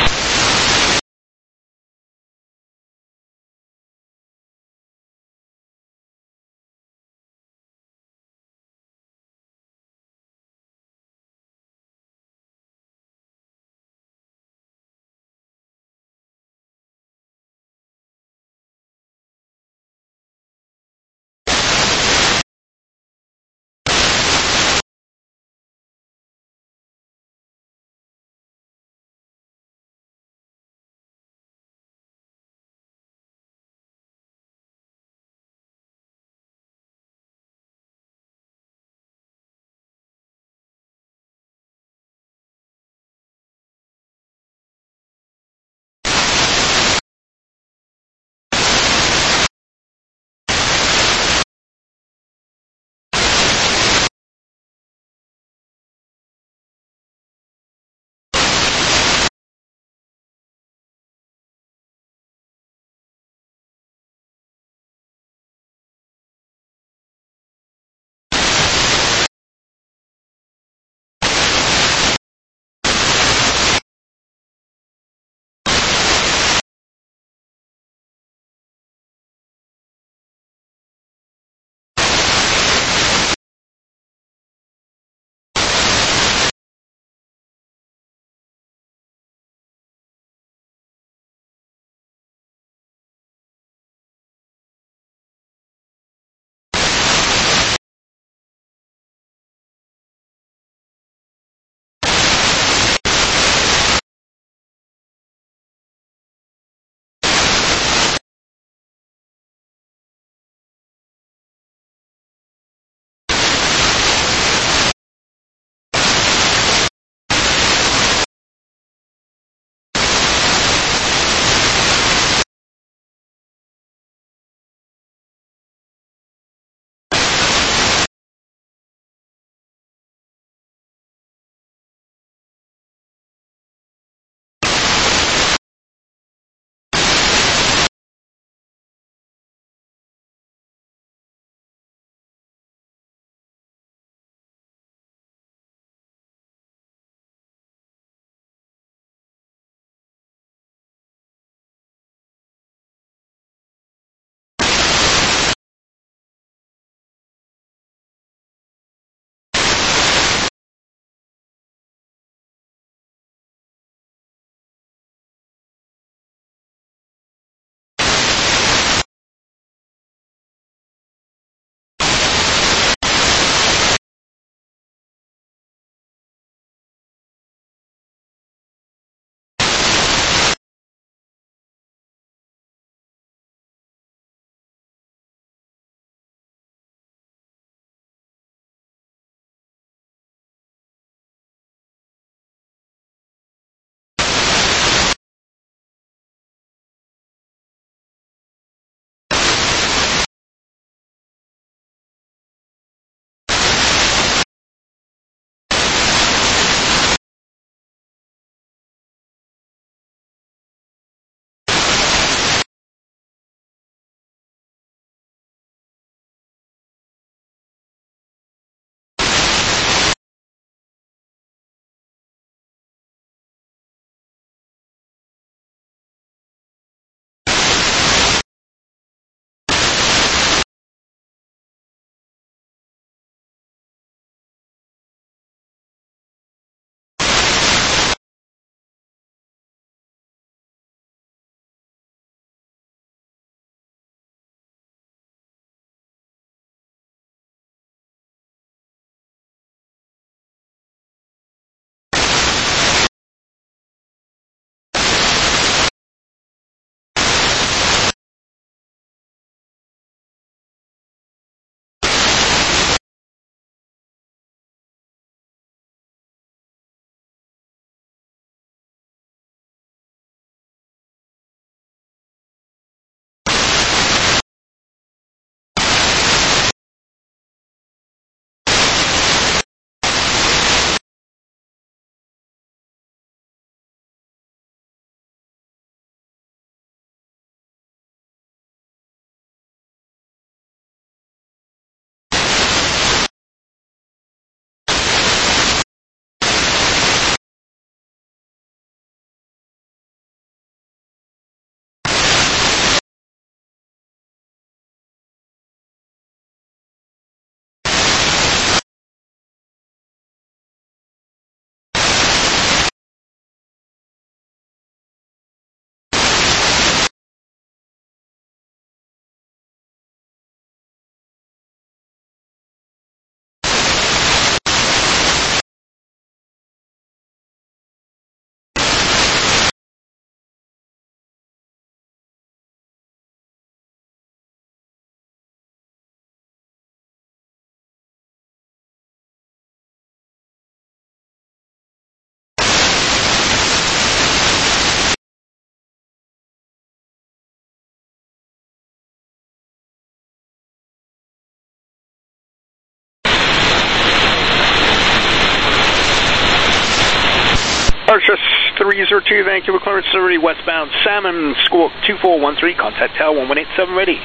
302 Vancouver clearance 30 westbound Salmon, squawk 2413, contact tower 1187 ready.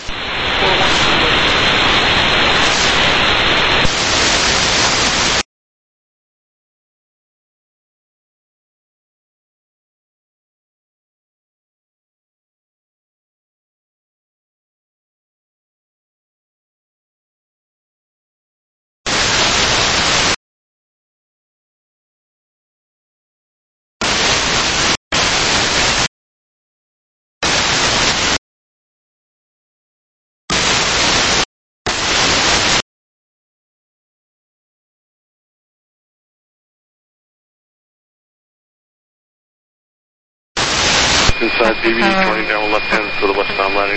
Inside BBD 20 down left hand for the westbound landing.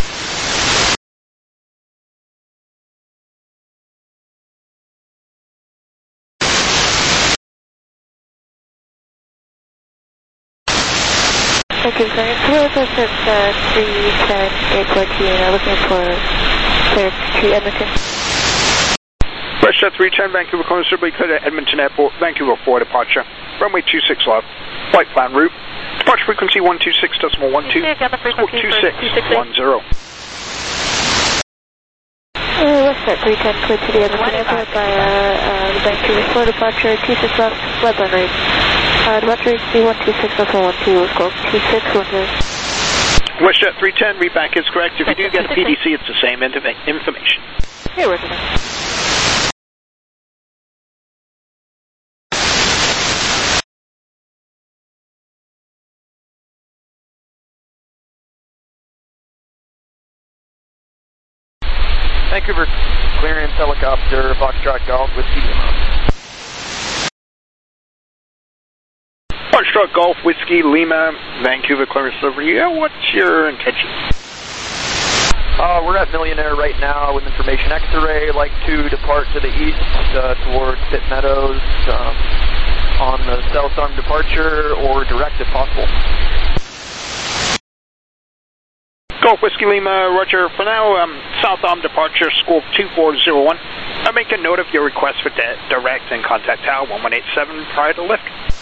Okay, clearance. We're looking at 310 Airport and looking for clearance to Edmonton. Westjet 310 Vancouver clearance to be cleared at Edmonton Airport, Vancouver 4 departure. Runway 26 left. Flight plan route. Departure frequency 126.12. Squawk 2610. Westjet 310 cleared to the Edmonton Airport by Vancouver 4 departure, 26 left, flight plan rate. Departure C126.12, squawk 2610. Westjet 310, readback is correct. If you do get a PDC, it's the same information. Here, Westjet. Vancouver clearance helicopter, Foxtrot Golf Whiskey Lima. Foxtrot Golf Whiskey Lima, Vancouver clearance delivery. What's your intention? We're at Millionaire right now with information X-ray. Like to depart to the east towards Pitt Meadows on the south arm departure or direct if possible. Golf Whiskey Lima, Roger. For now, south arm departure, squawk 2401. I make a note of your request for direct and contact tower 1187 prior to lift.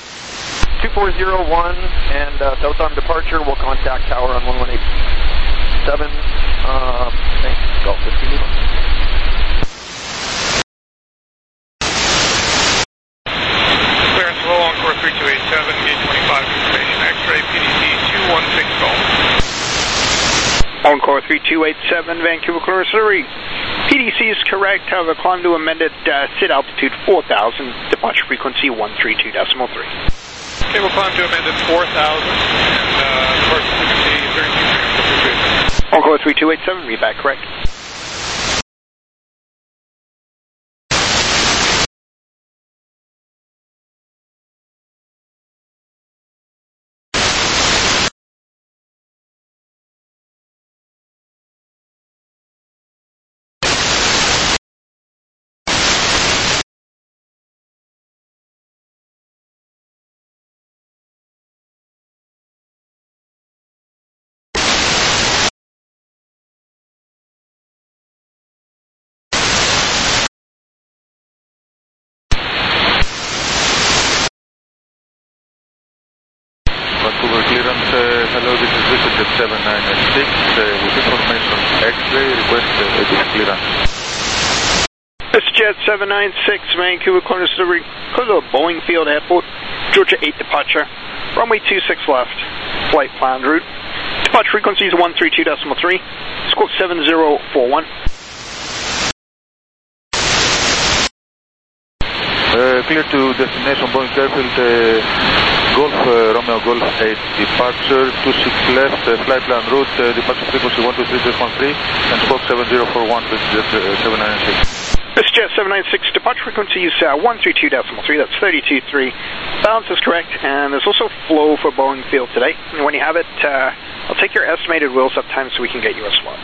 2401 and south arm departure, we'll contact tower on 1187. Thanks, Golf Whiskey Lima. Clearance low, Encore 3287, gate 25 information X-ray, PDC 216 Golf. Encore 3287, Vancouver clearance delivery. PDC is correct, however, climb to amended SID altitude 4000, departure frequency 132.3. Okay, we'll climb to amended 4000 and departure frequency 32.3. Encore 3287, readback correct. Vancouver clearance, hello, this is Richard 796, with information X-ray, request clearance. This is Jet 796, Vancouver clearance delivery, close to Boeing Field Airport, Georgia 8 departure, runway 26 left, flight plan route, departure frequency is 132.3, squawk 7041. Clear to destination Boeing Airfield, Golf Romeo Golf 8 departure, 26 left, flight plan route, departure frequency 123.13 and squawk 7041 with Jet 796. This is Jet 796, departure frequency is 132.3, that's 32.3. Balance is correct, and there's also flow for Boeing Field today. And when you have it, I'll take your estimated wheels up time so we can get you a slot.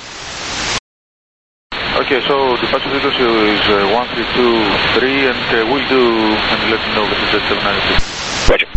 Okay, so departure frequency is 132.3 and we'll do and let you know this is Jet 796. Roger.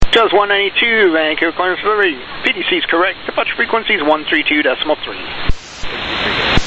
Just 192, Vancouver clearance delivery. PDC is correct. Departure frequency is 132.3.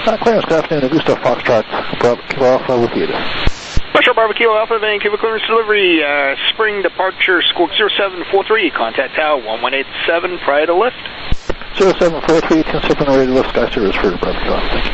Clearance, good afternoon. Augusta Foxtrot, Bravo Kilo Alpha, repeat. Metro Bravo Kilo Alpha, Vancouver clearance delivery, spring departure, Squawk 0743, contact tower 1187 prior to lift. 0743, 10 Serpent ready to lift, sky service for Bravo Kilo Alpha, thank you.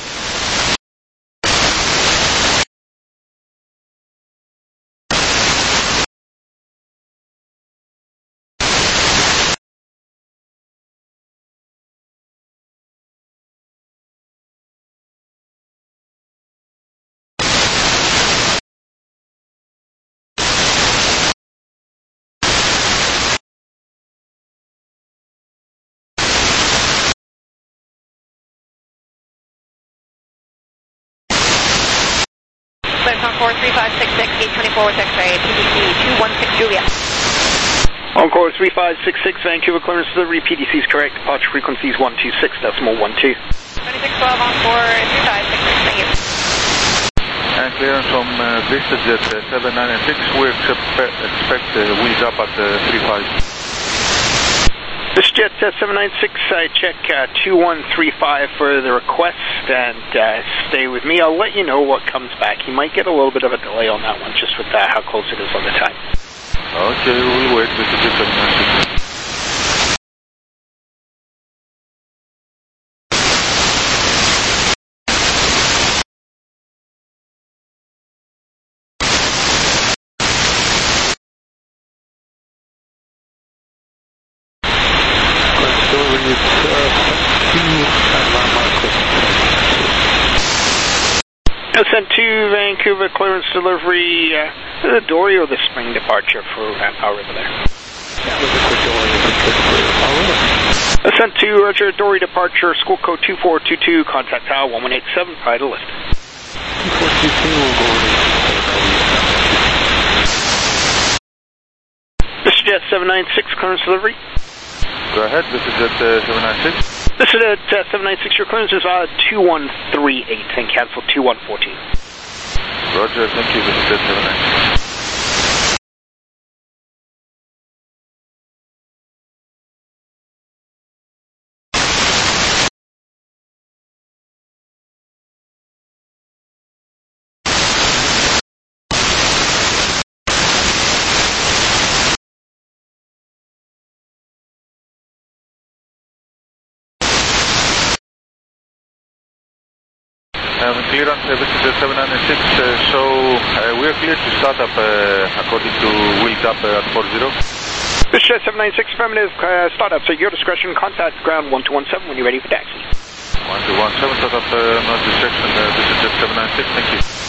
Encore 3566, 824 with X-ray, PDC 216 Julia. Encore 3566, Vancouver clearance delivery, PDC is correct, departure frequency is 126.12. 2612, Encore 3566, thank you. And clearance from VistaJet 796, we expect wheels up at 35. VistaJet 796, I check 2135 for the request, and stay with me. I'll let you know what comes back. You might get a little bit of a delay on that one, just with how close it is on the time. Okay, we'll wait. VistaJet 796. Sent to Vancouver clearance delivery, the Dory or the spring departure for Power River there? That was a quick Dory for Power River. Sent to Roger, Dory departure, school code 2422, contact tower 1187, prior to lift. 2422 will go This is Jet 796, clearance delivery. Go ahead, this is Jet 796. This is at 796, your clearance is 2138, and cancel 2114. Roger, thank you, this is Jet 796. Clearance, VistaJet 796, so we are clear to start up according to wheels up at 40. VistaJet 796, affirmative, start up, so your discretion, contact ground 1217 when you're ready for taxi. 1217, start up, not distraction, VistaJet 796, thank you.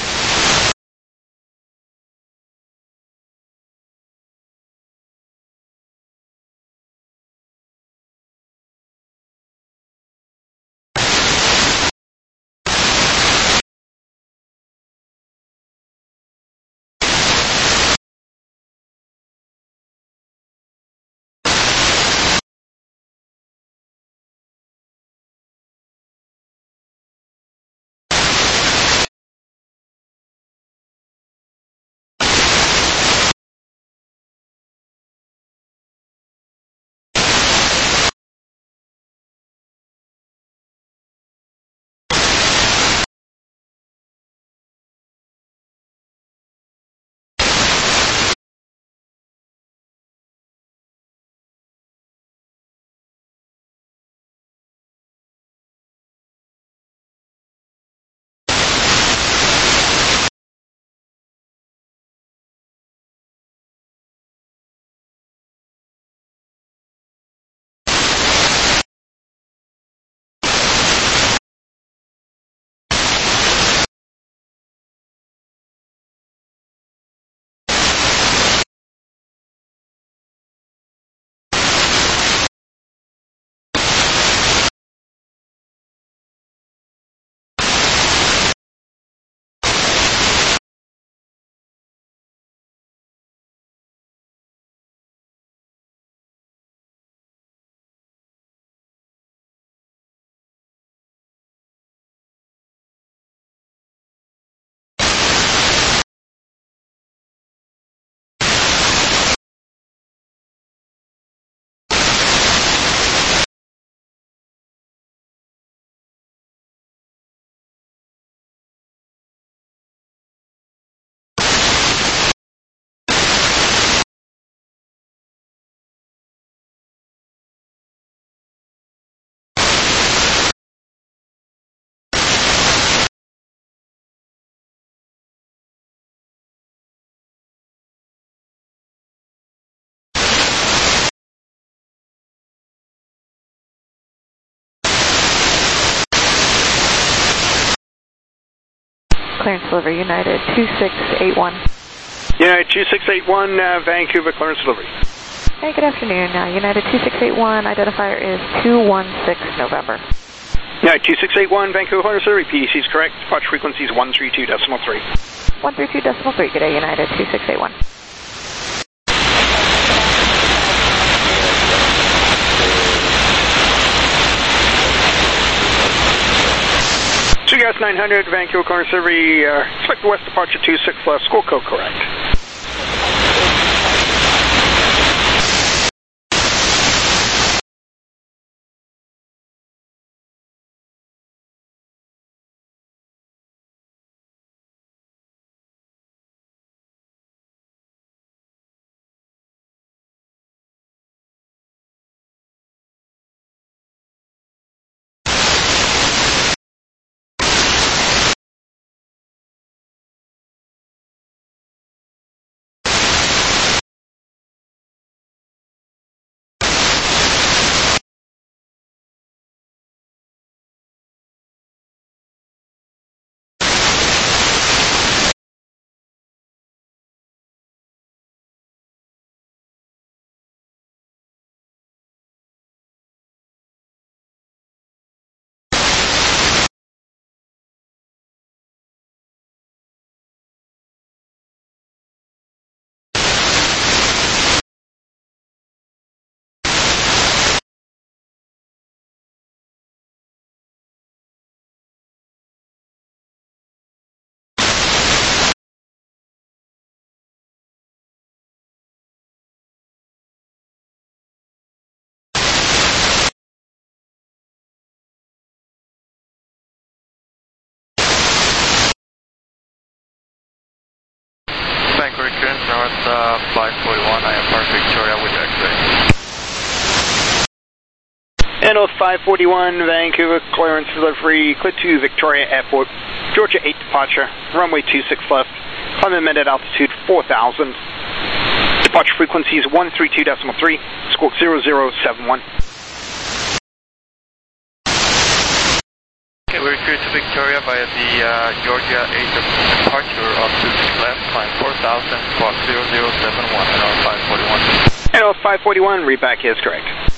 clearance delivery, United 2681. United 2681, Vancouver, clearance delivery. Hey, good afternoon. United 2681, identifier is 216 November. United 2681, Vancouver, clearance delivery. PDC is correct. Departure frequency is 132.3. 132.3. Good day, United 2681. Gas 900, Vancouver corner delivery, expect west departure 26 left, score code correct. Vancouver clearance north, flight 41, I am Park Victoria with X-ray. NO 541, Vancouver clearance delivery, clear to Victoria Airport, Georgia 8 departure, runway 26 left, climb minute altitude 4,000, departure frequency is 132.3, squawk 0071. Okay, we're clear to Victoria via the Georgia 8 departure of 26 left, climb 4,000, squawk 0071, NO 541. NO 541, read back is correct.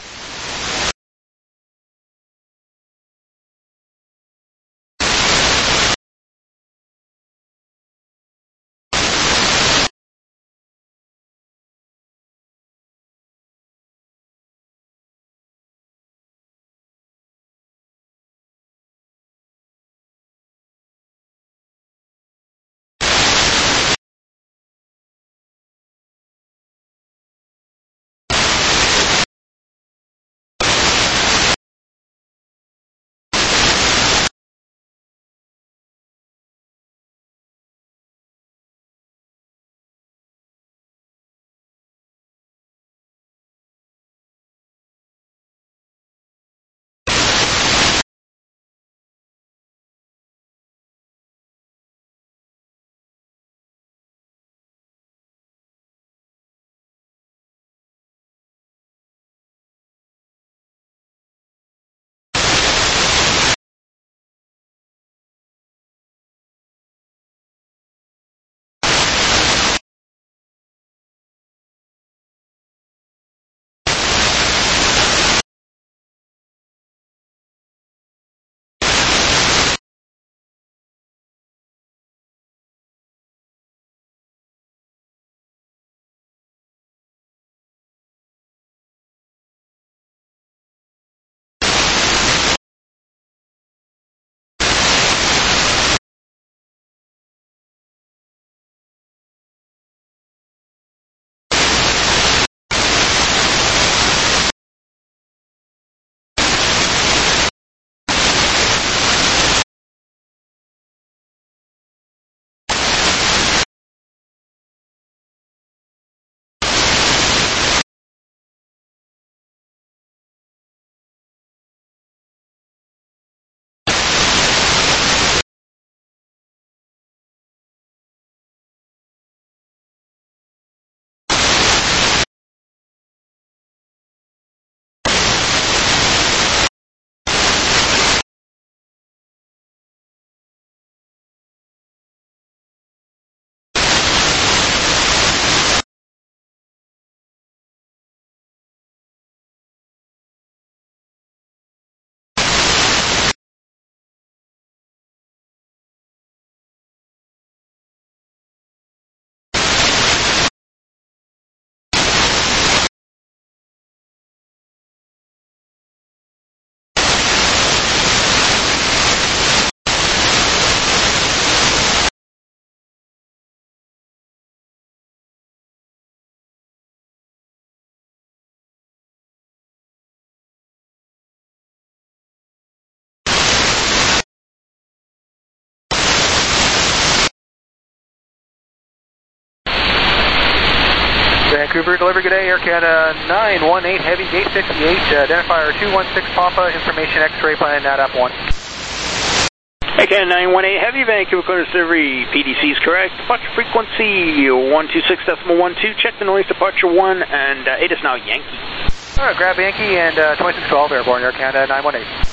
Vancouver, delivery good day, Air Canada 918 Heavy, gate 68, identifier 216 Papa, information X-ray plan, NADAP 1. Air Canada 918 Heavy, Vancouver Corner delivery, PDC is correct. Departure frequency 126.12, check the noise, departure 1, and it is now Yankee. Alright, grab Yankee and 2612 airborne, Air Canada 918.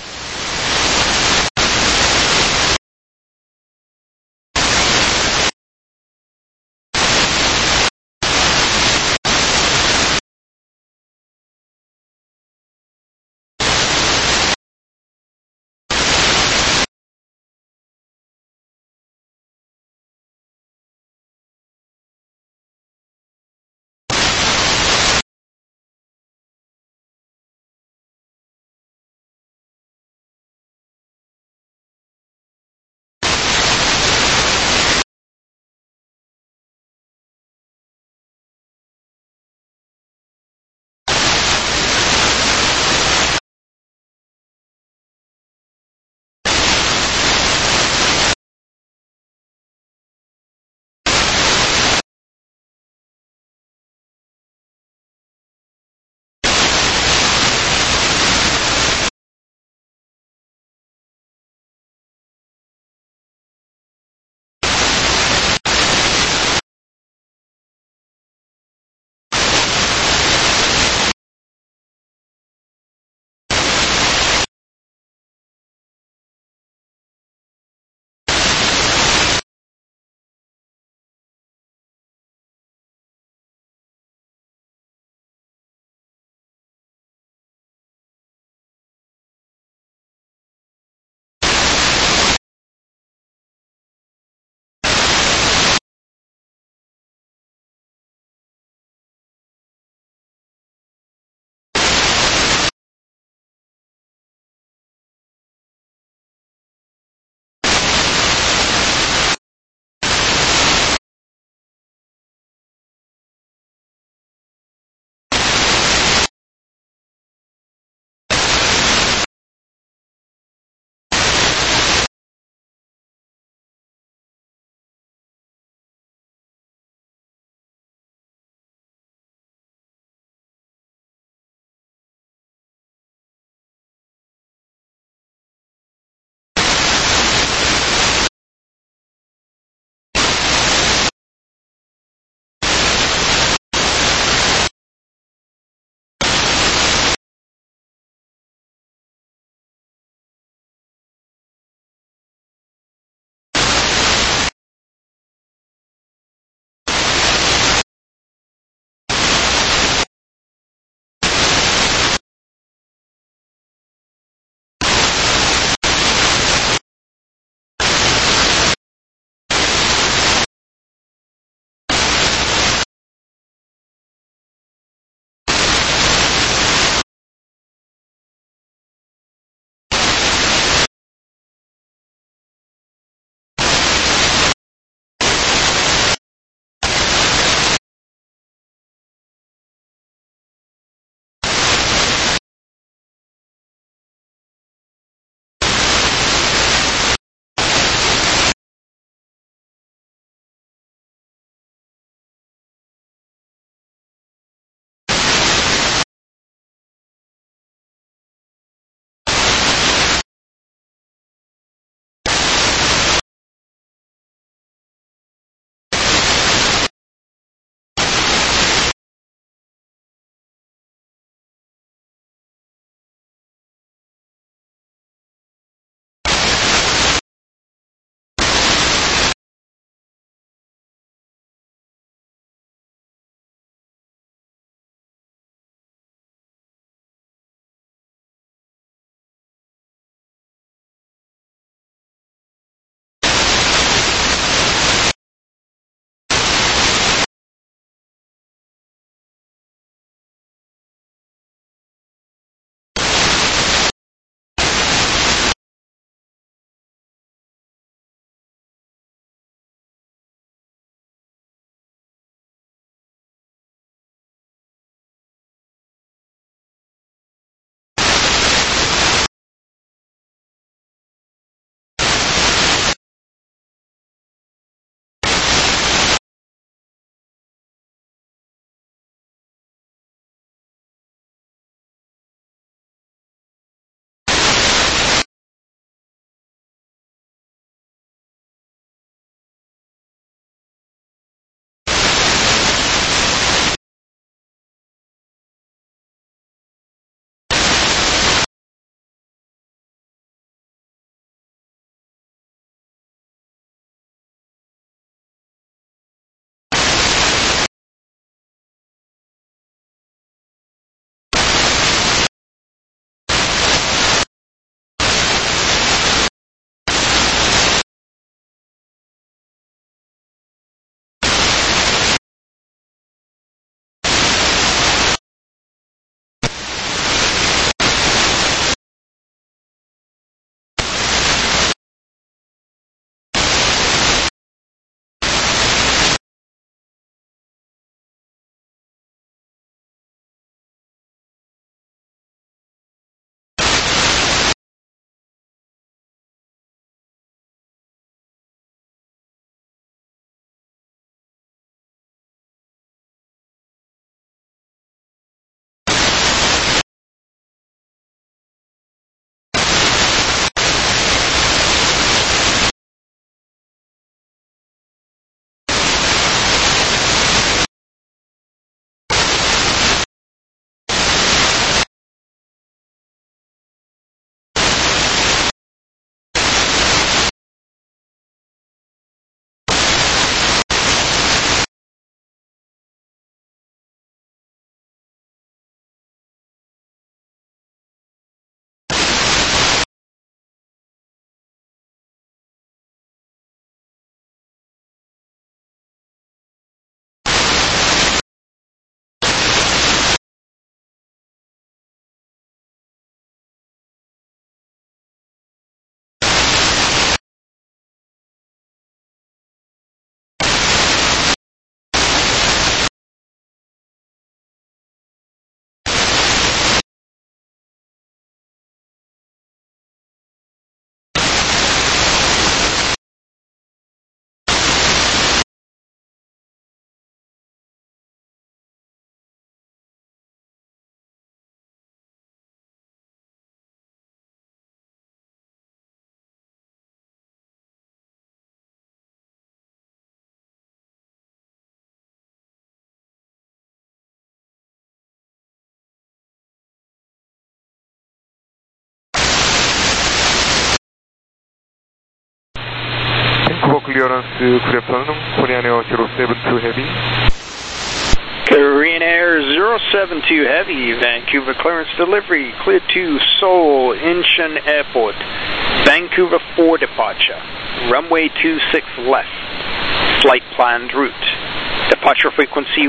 clearance, good afternoon. Korean Air 072 Heavy. Korean Air 072 Heavy, Vancouver clearance delivery, cleared to Seoul Incheon Airport, Vancouver for departure, runway 26 left, flight planned route, departure frequency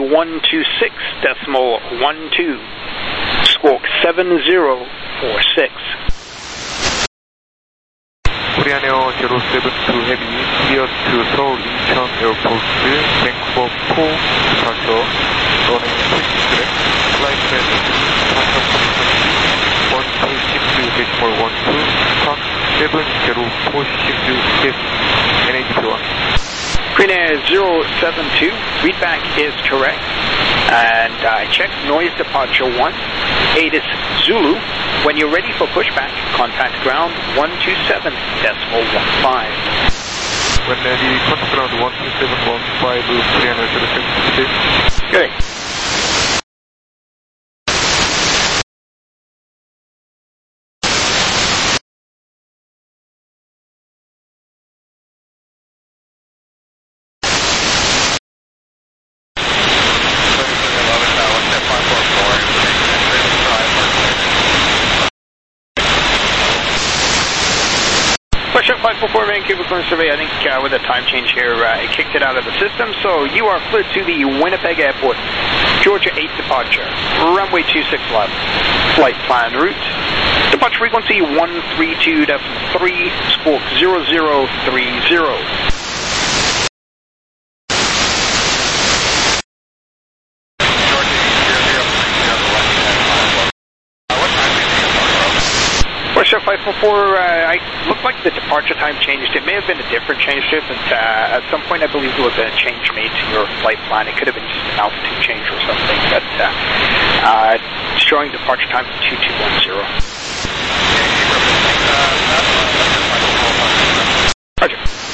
126.12, squawk 7046. Korean Air 072 Heavy, cleared to Seoul Incheon Airport, Vancouver 4 departure, running 6 direct, flight plan 1262.12, Park 7046 NH1. Korean Air 072, readback is correct, and I checked noise departure 1, ATIS Zulu. When you're ready for pushback, contact ground 127.15. When ready, contact ground 127.15, Korean Air 072. Good. Question 544 Vancouver clearance survey. I think with the time change here, it kicked it out of the system. So you are cleared to the Winnipeg Airport, Georgia 8 departure, runway 26 left, flight plan route, departure frequency 132.3, squawk 0030. Question 544, I looked like the departure time changed. It may have been a different change to it, but at some point I believe there was a change made to your flight plan. It could have been just an altitude change or something, but showing departure time is 2210. Roger.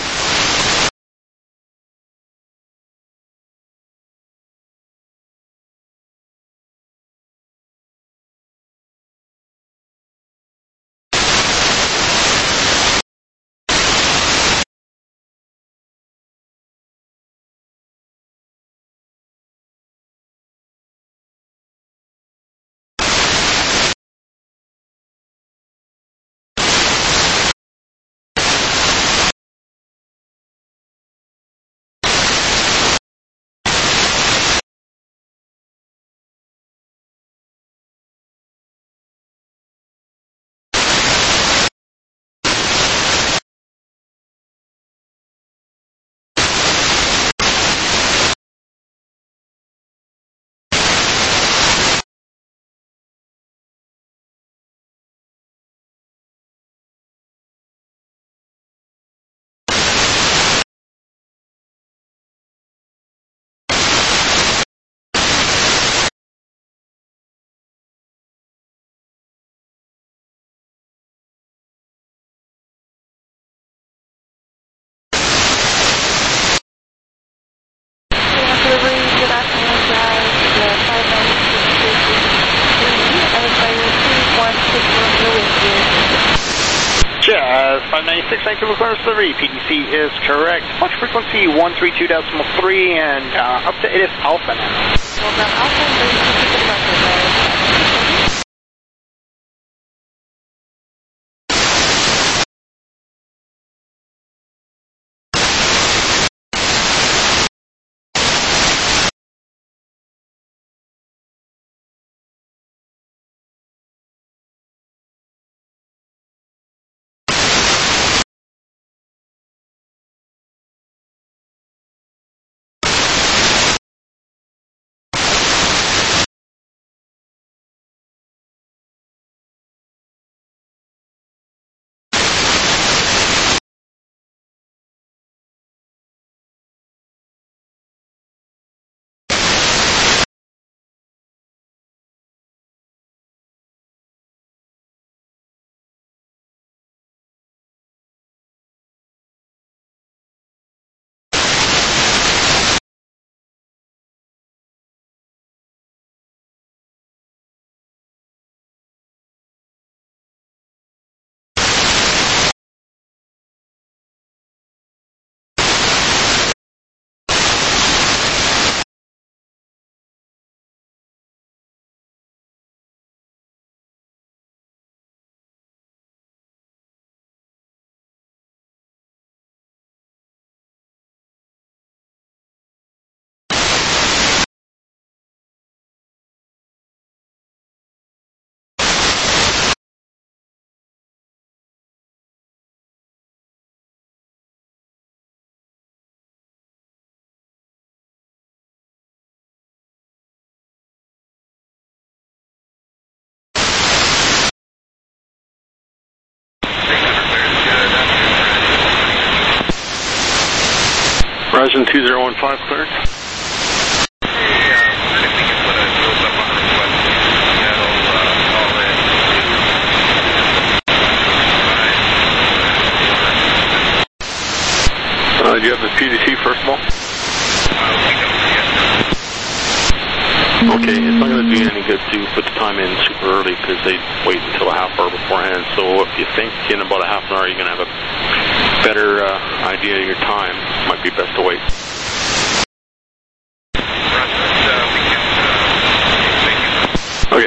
Yeah, 596, Vancouver clearance delivery. PDC is correct. Watch frequency 132.3 and up to ATIS Alpha now. Horizon 2015, clearance. Do you have the PDC first of all? Okay, it's not going to do you any good to put the time in super early because they wait until a half hour beforehand. So if you think in about a half an hour you're going to have a better idea of your time, it might be best to wait. Okay.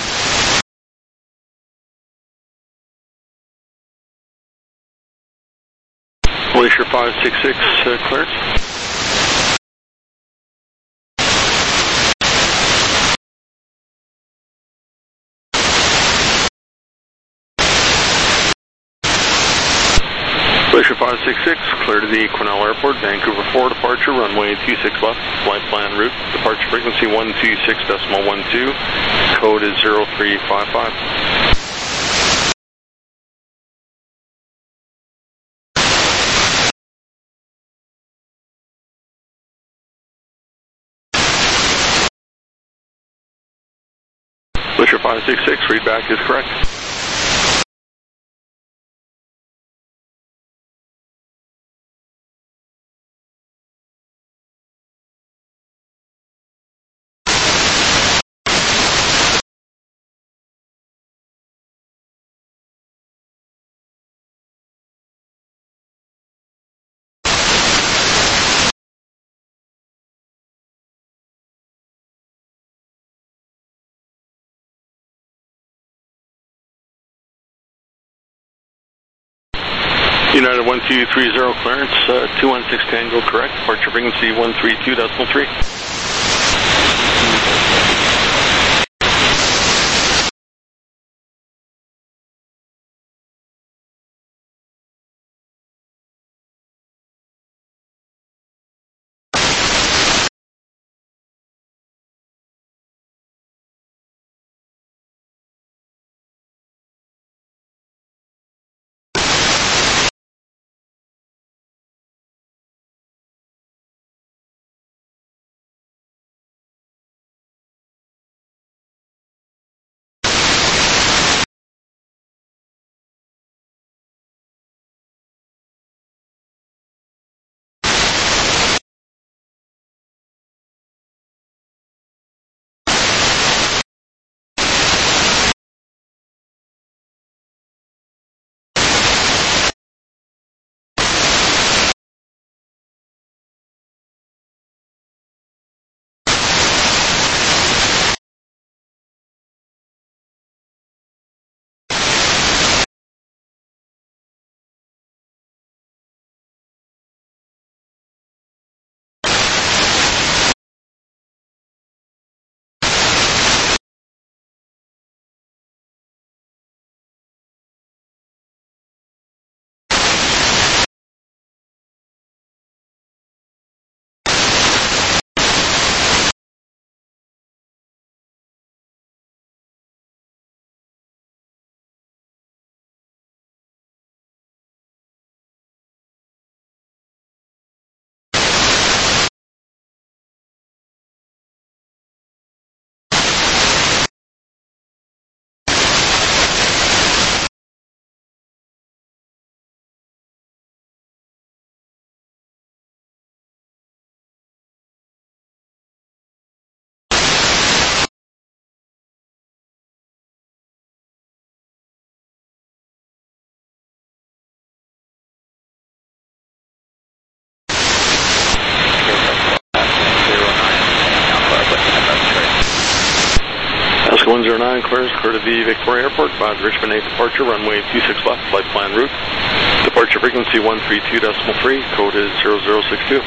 Glacier 566 clearance. Glacier 566, clear to the Quesnel Airport, Vancouver 4 departure, runway 26 left, flight plan route, departure frequency 126.12, code is 0355. Glacier 566, readback is correct. United 1230 clearance, 216 Tango correct, departure frequency 132.3. Alaska 109 clearance, clear to the Victoria Airport, by the Richmond 8 departure, runway 26 left, flight plan route, departure frequency 132.3, code is 0062.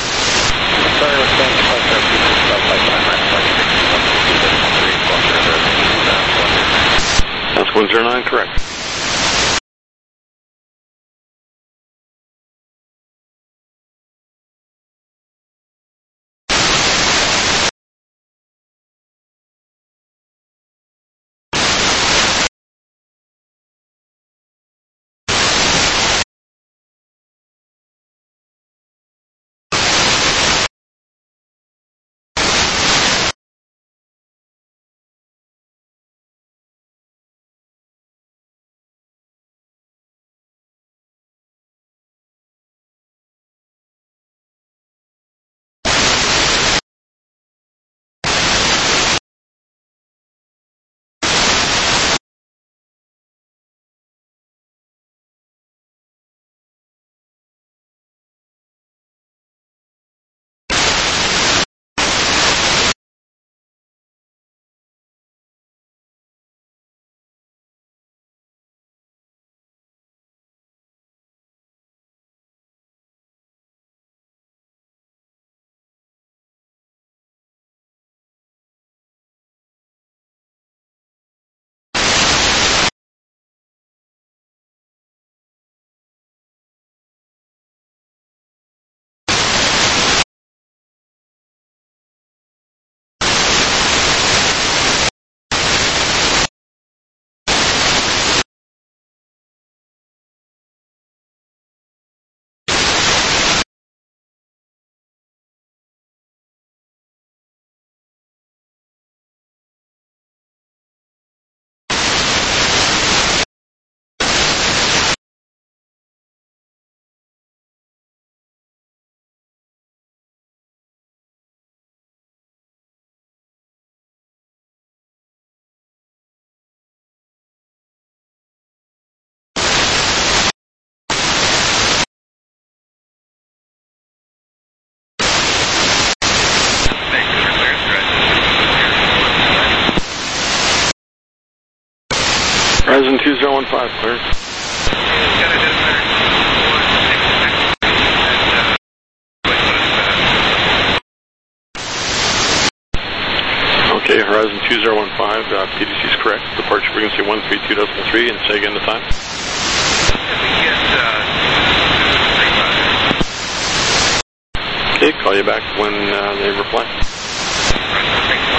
Alaska 109 correct. 2015, clearance. Okay, Horizon 2015, PDC is correct. Departure frequency 132.3, and say again the time. Okay, call you back when they reply.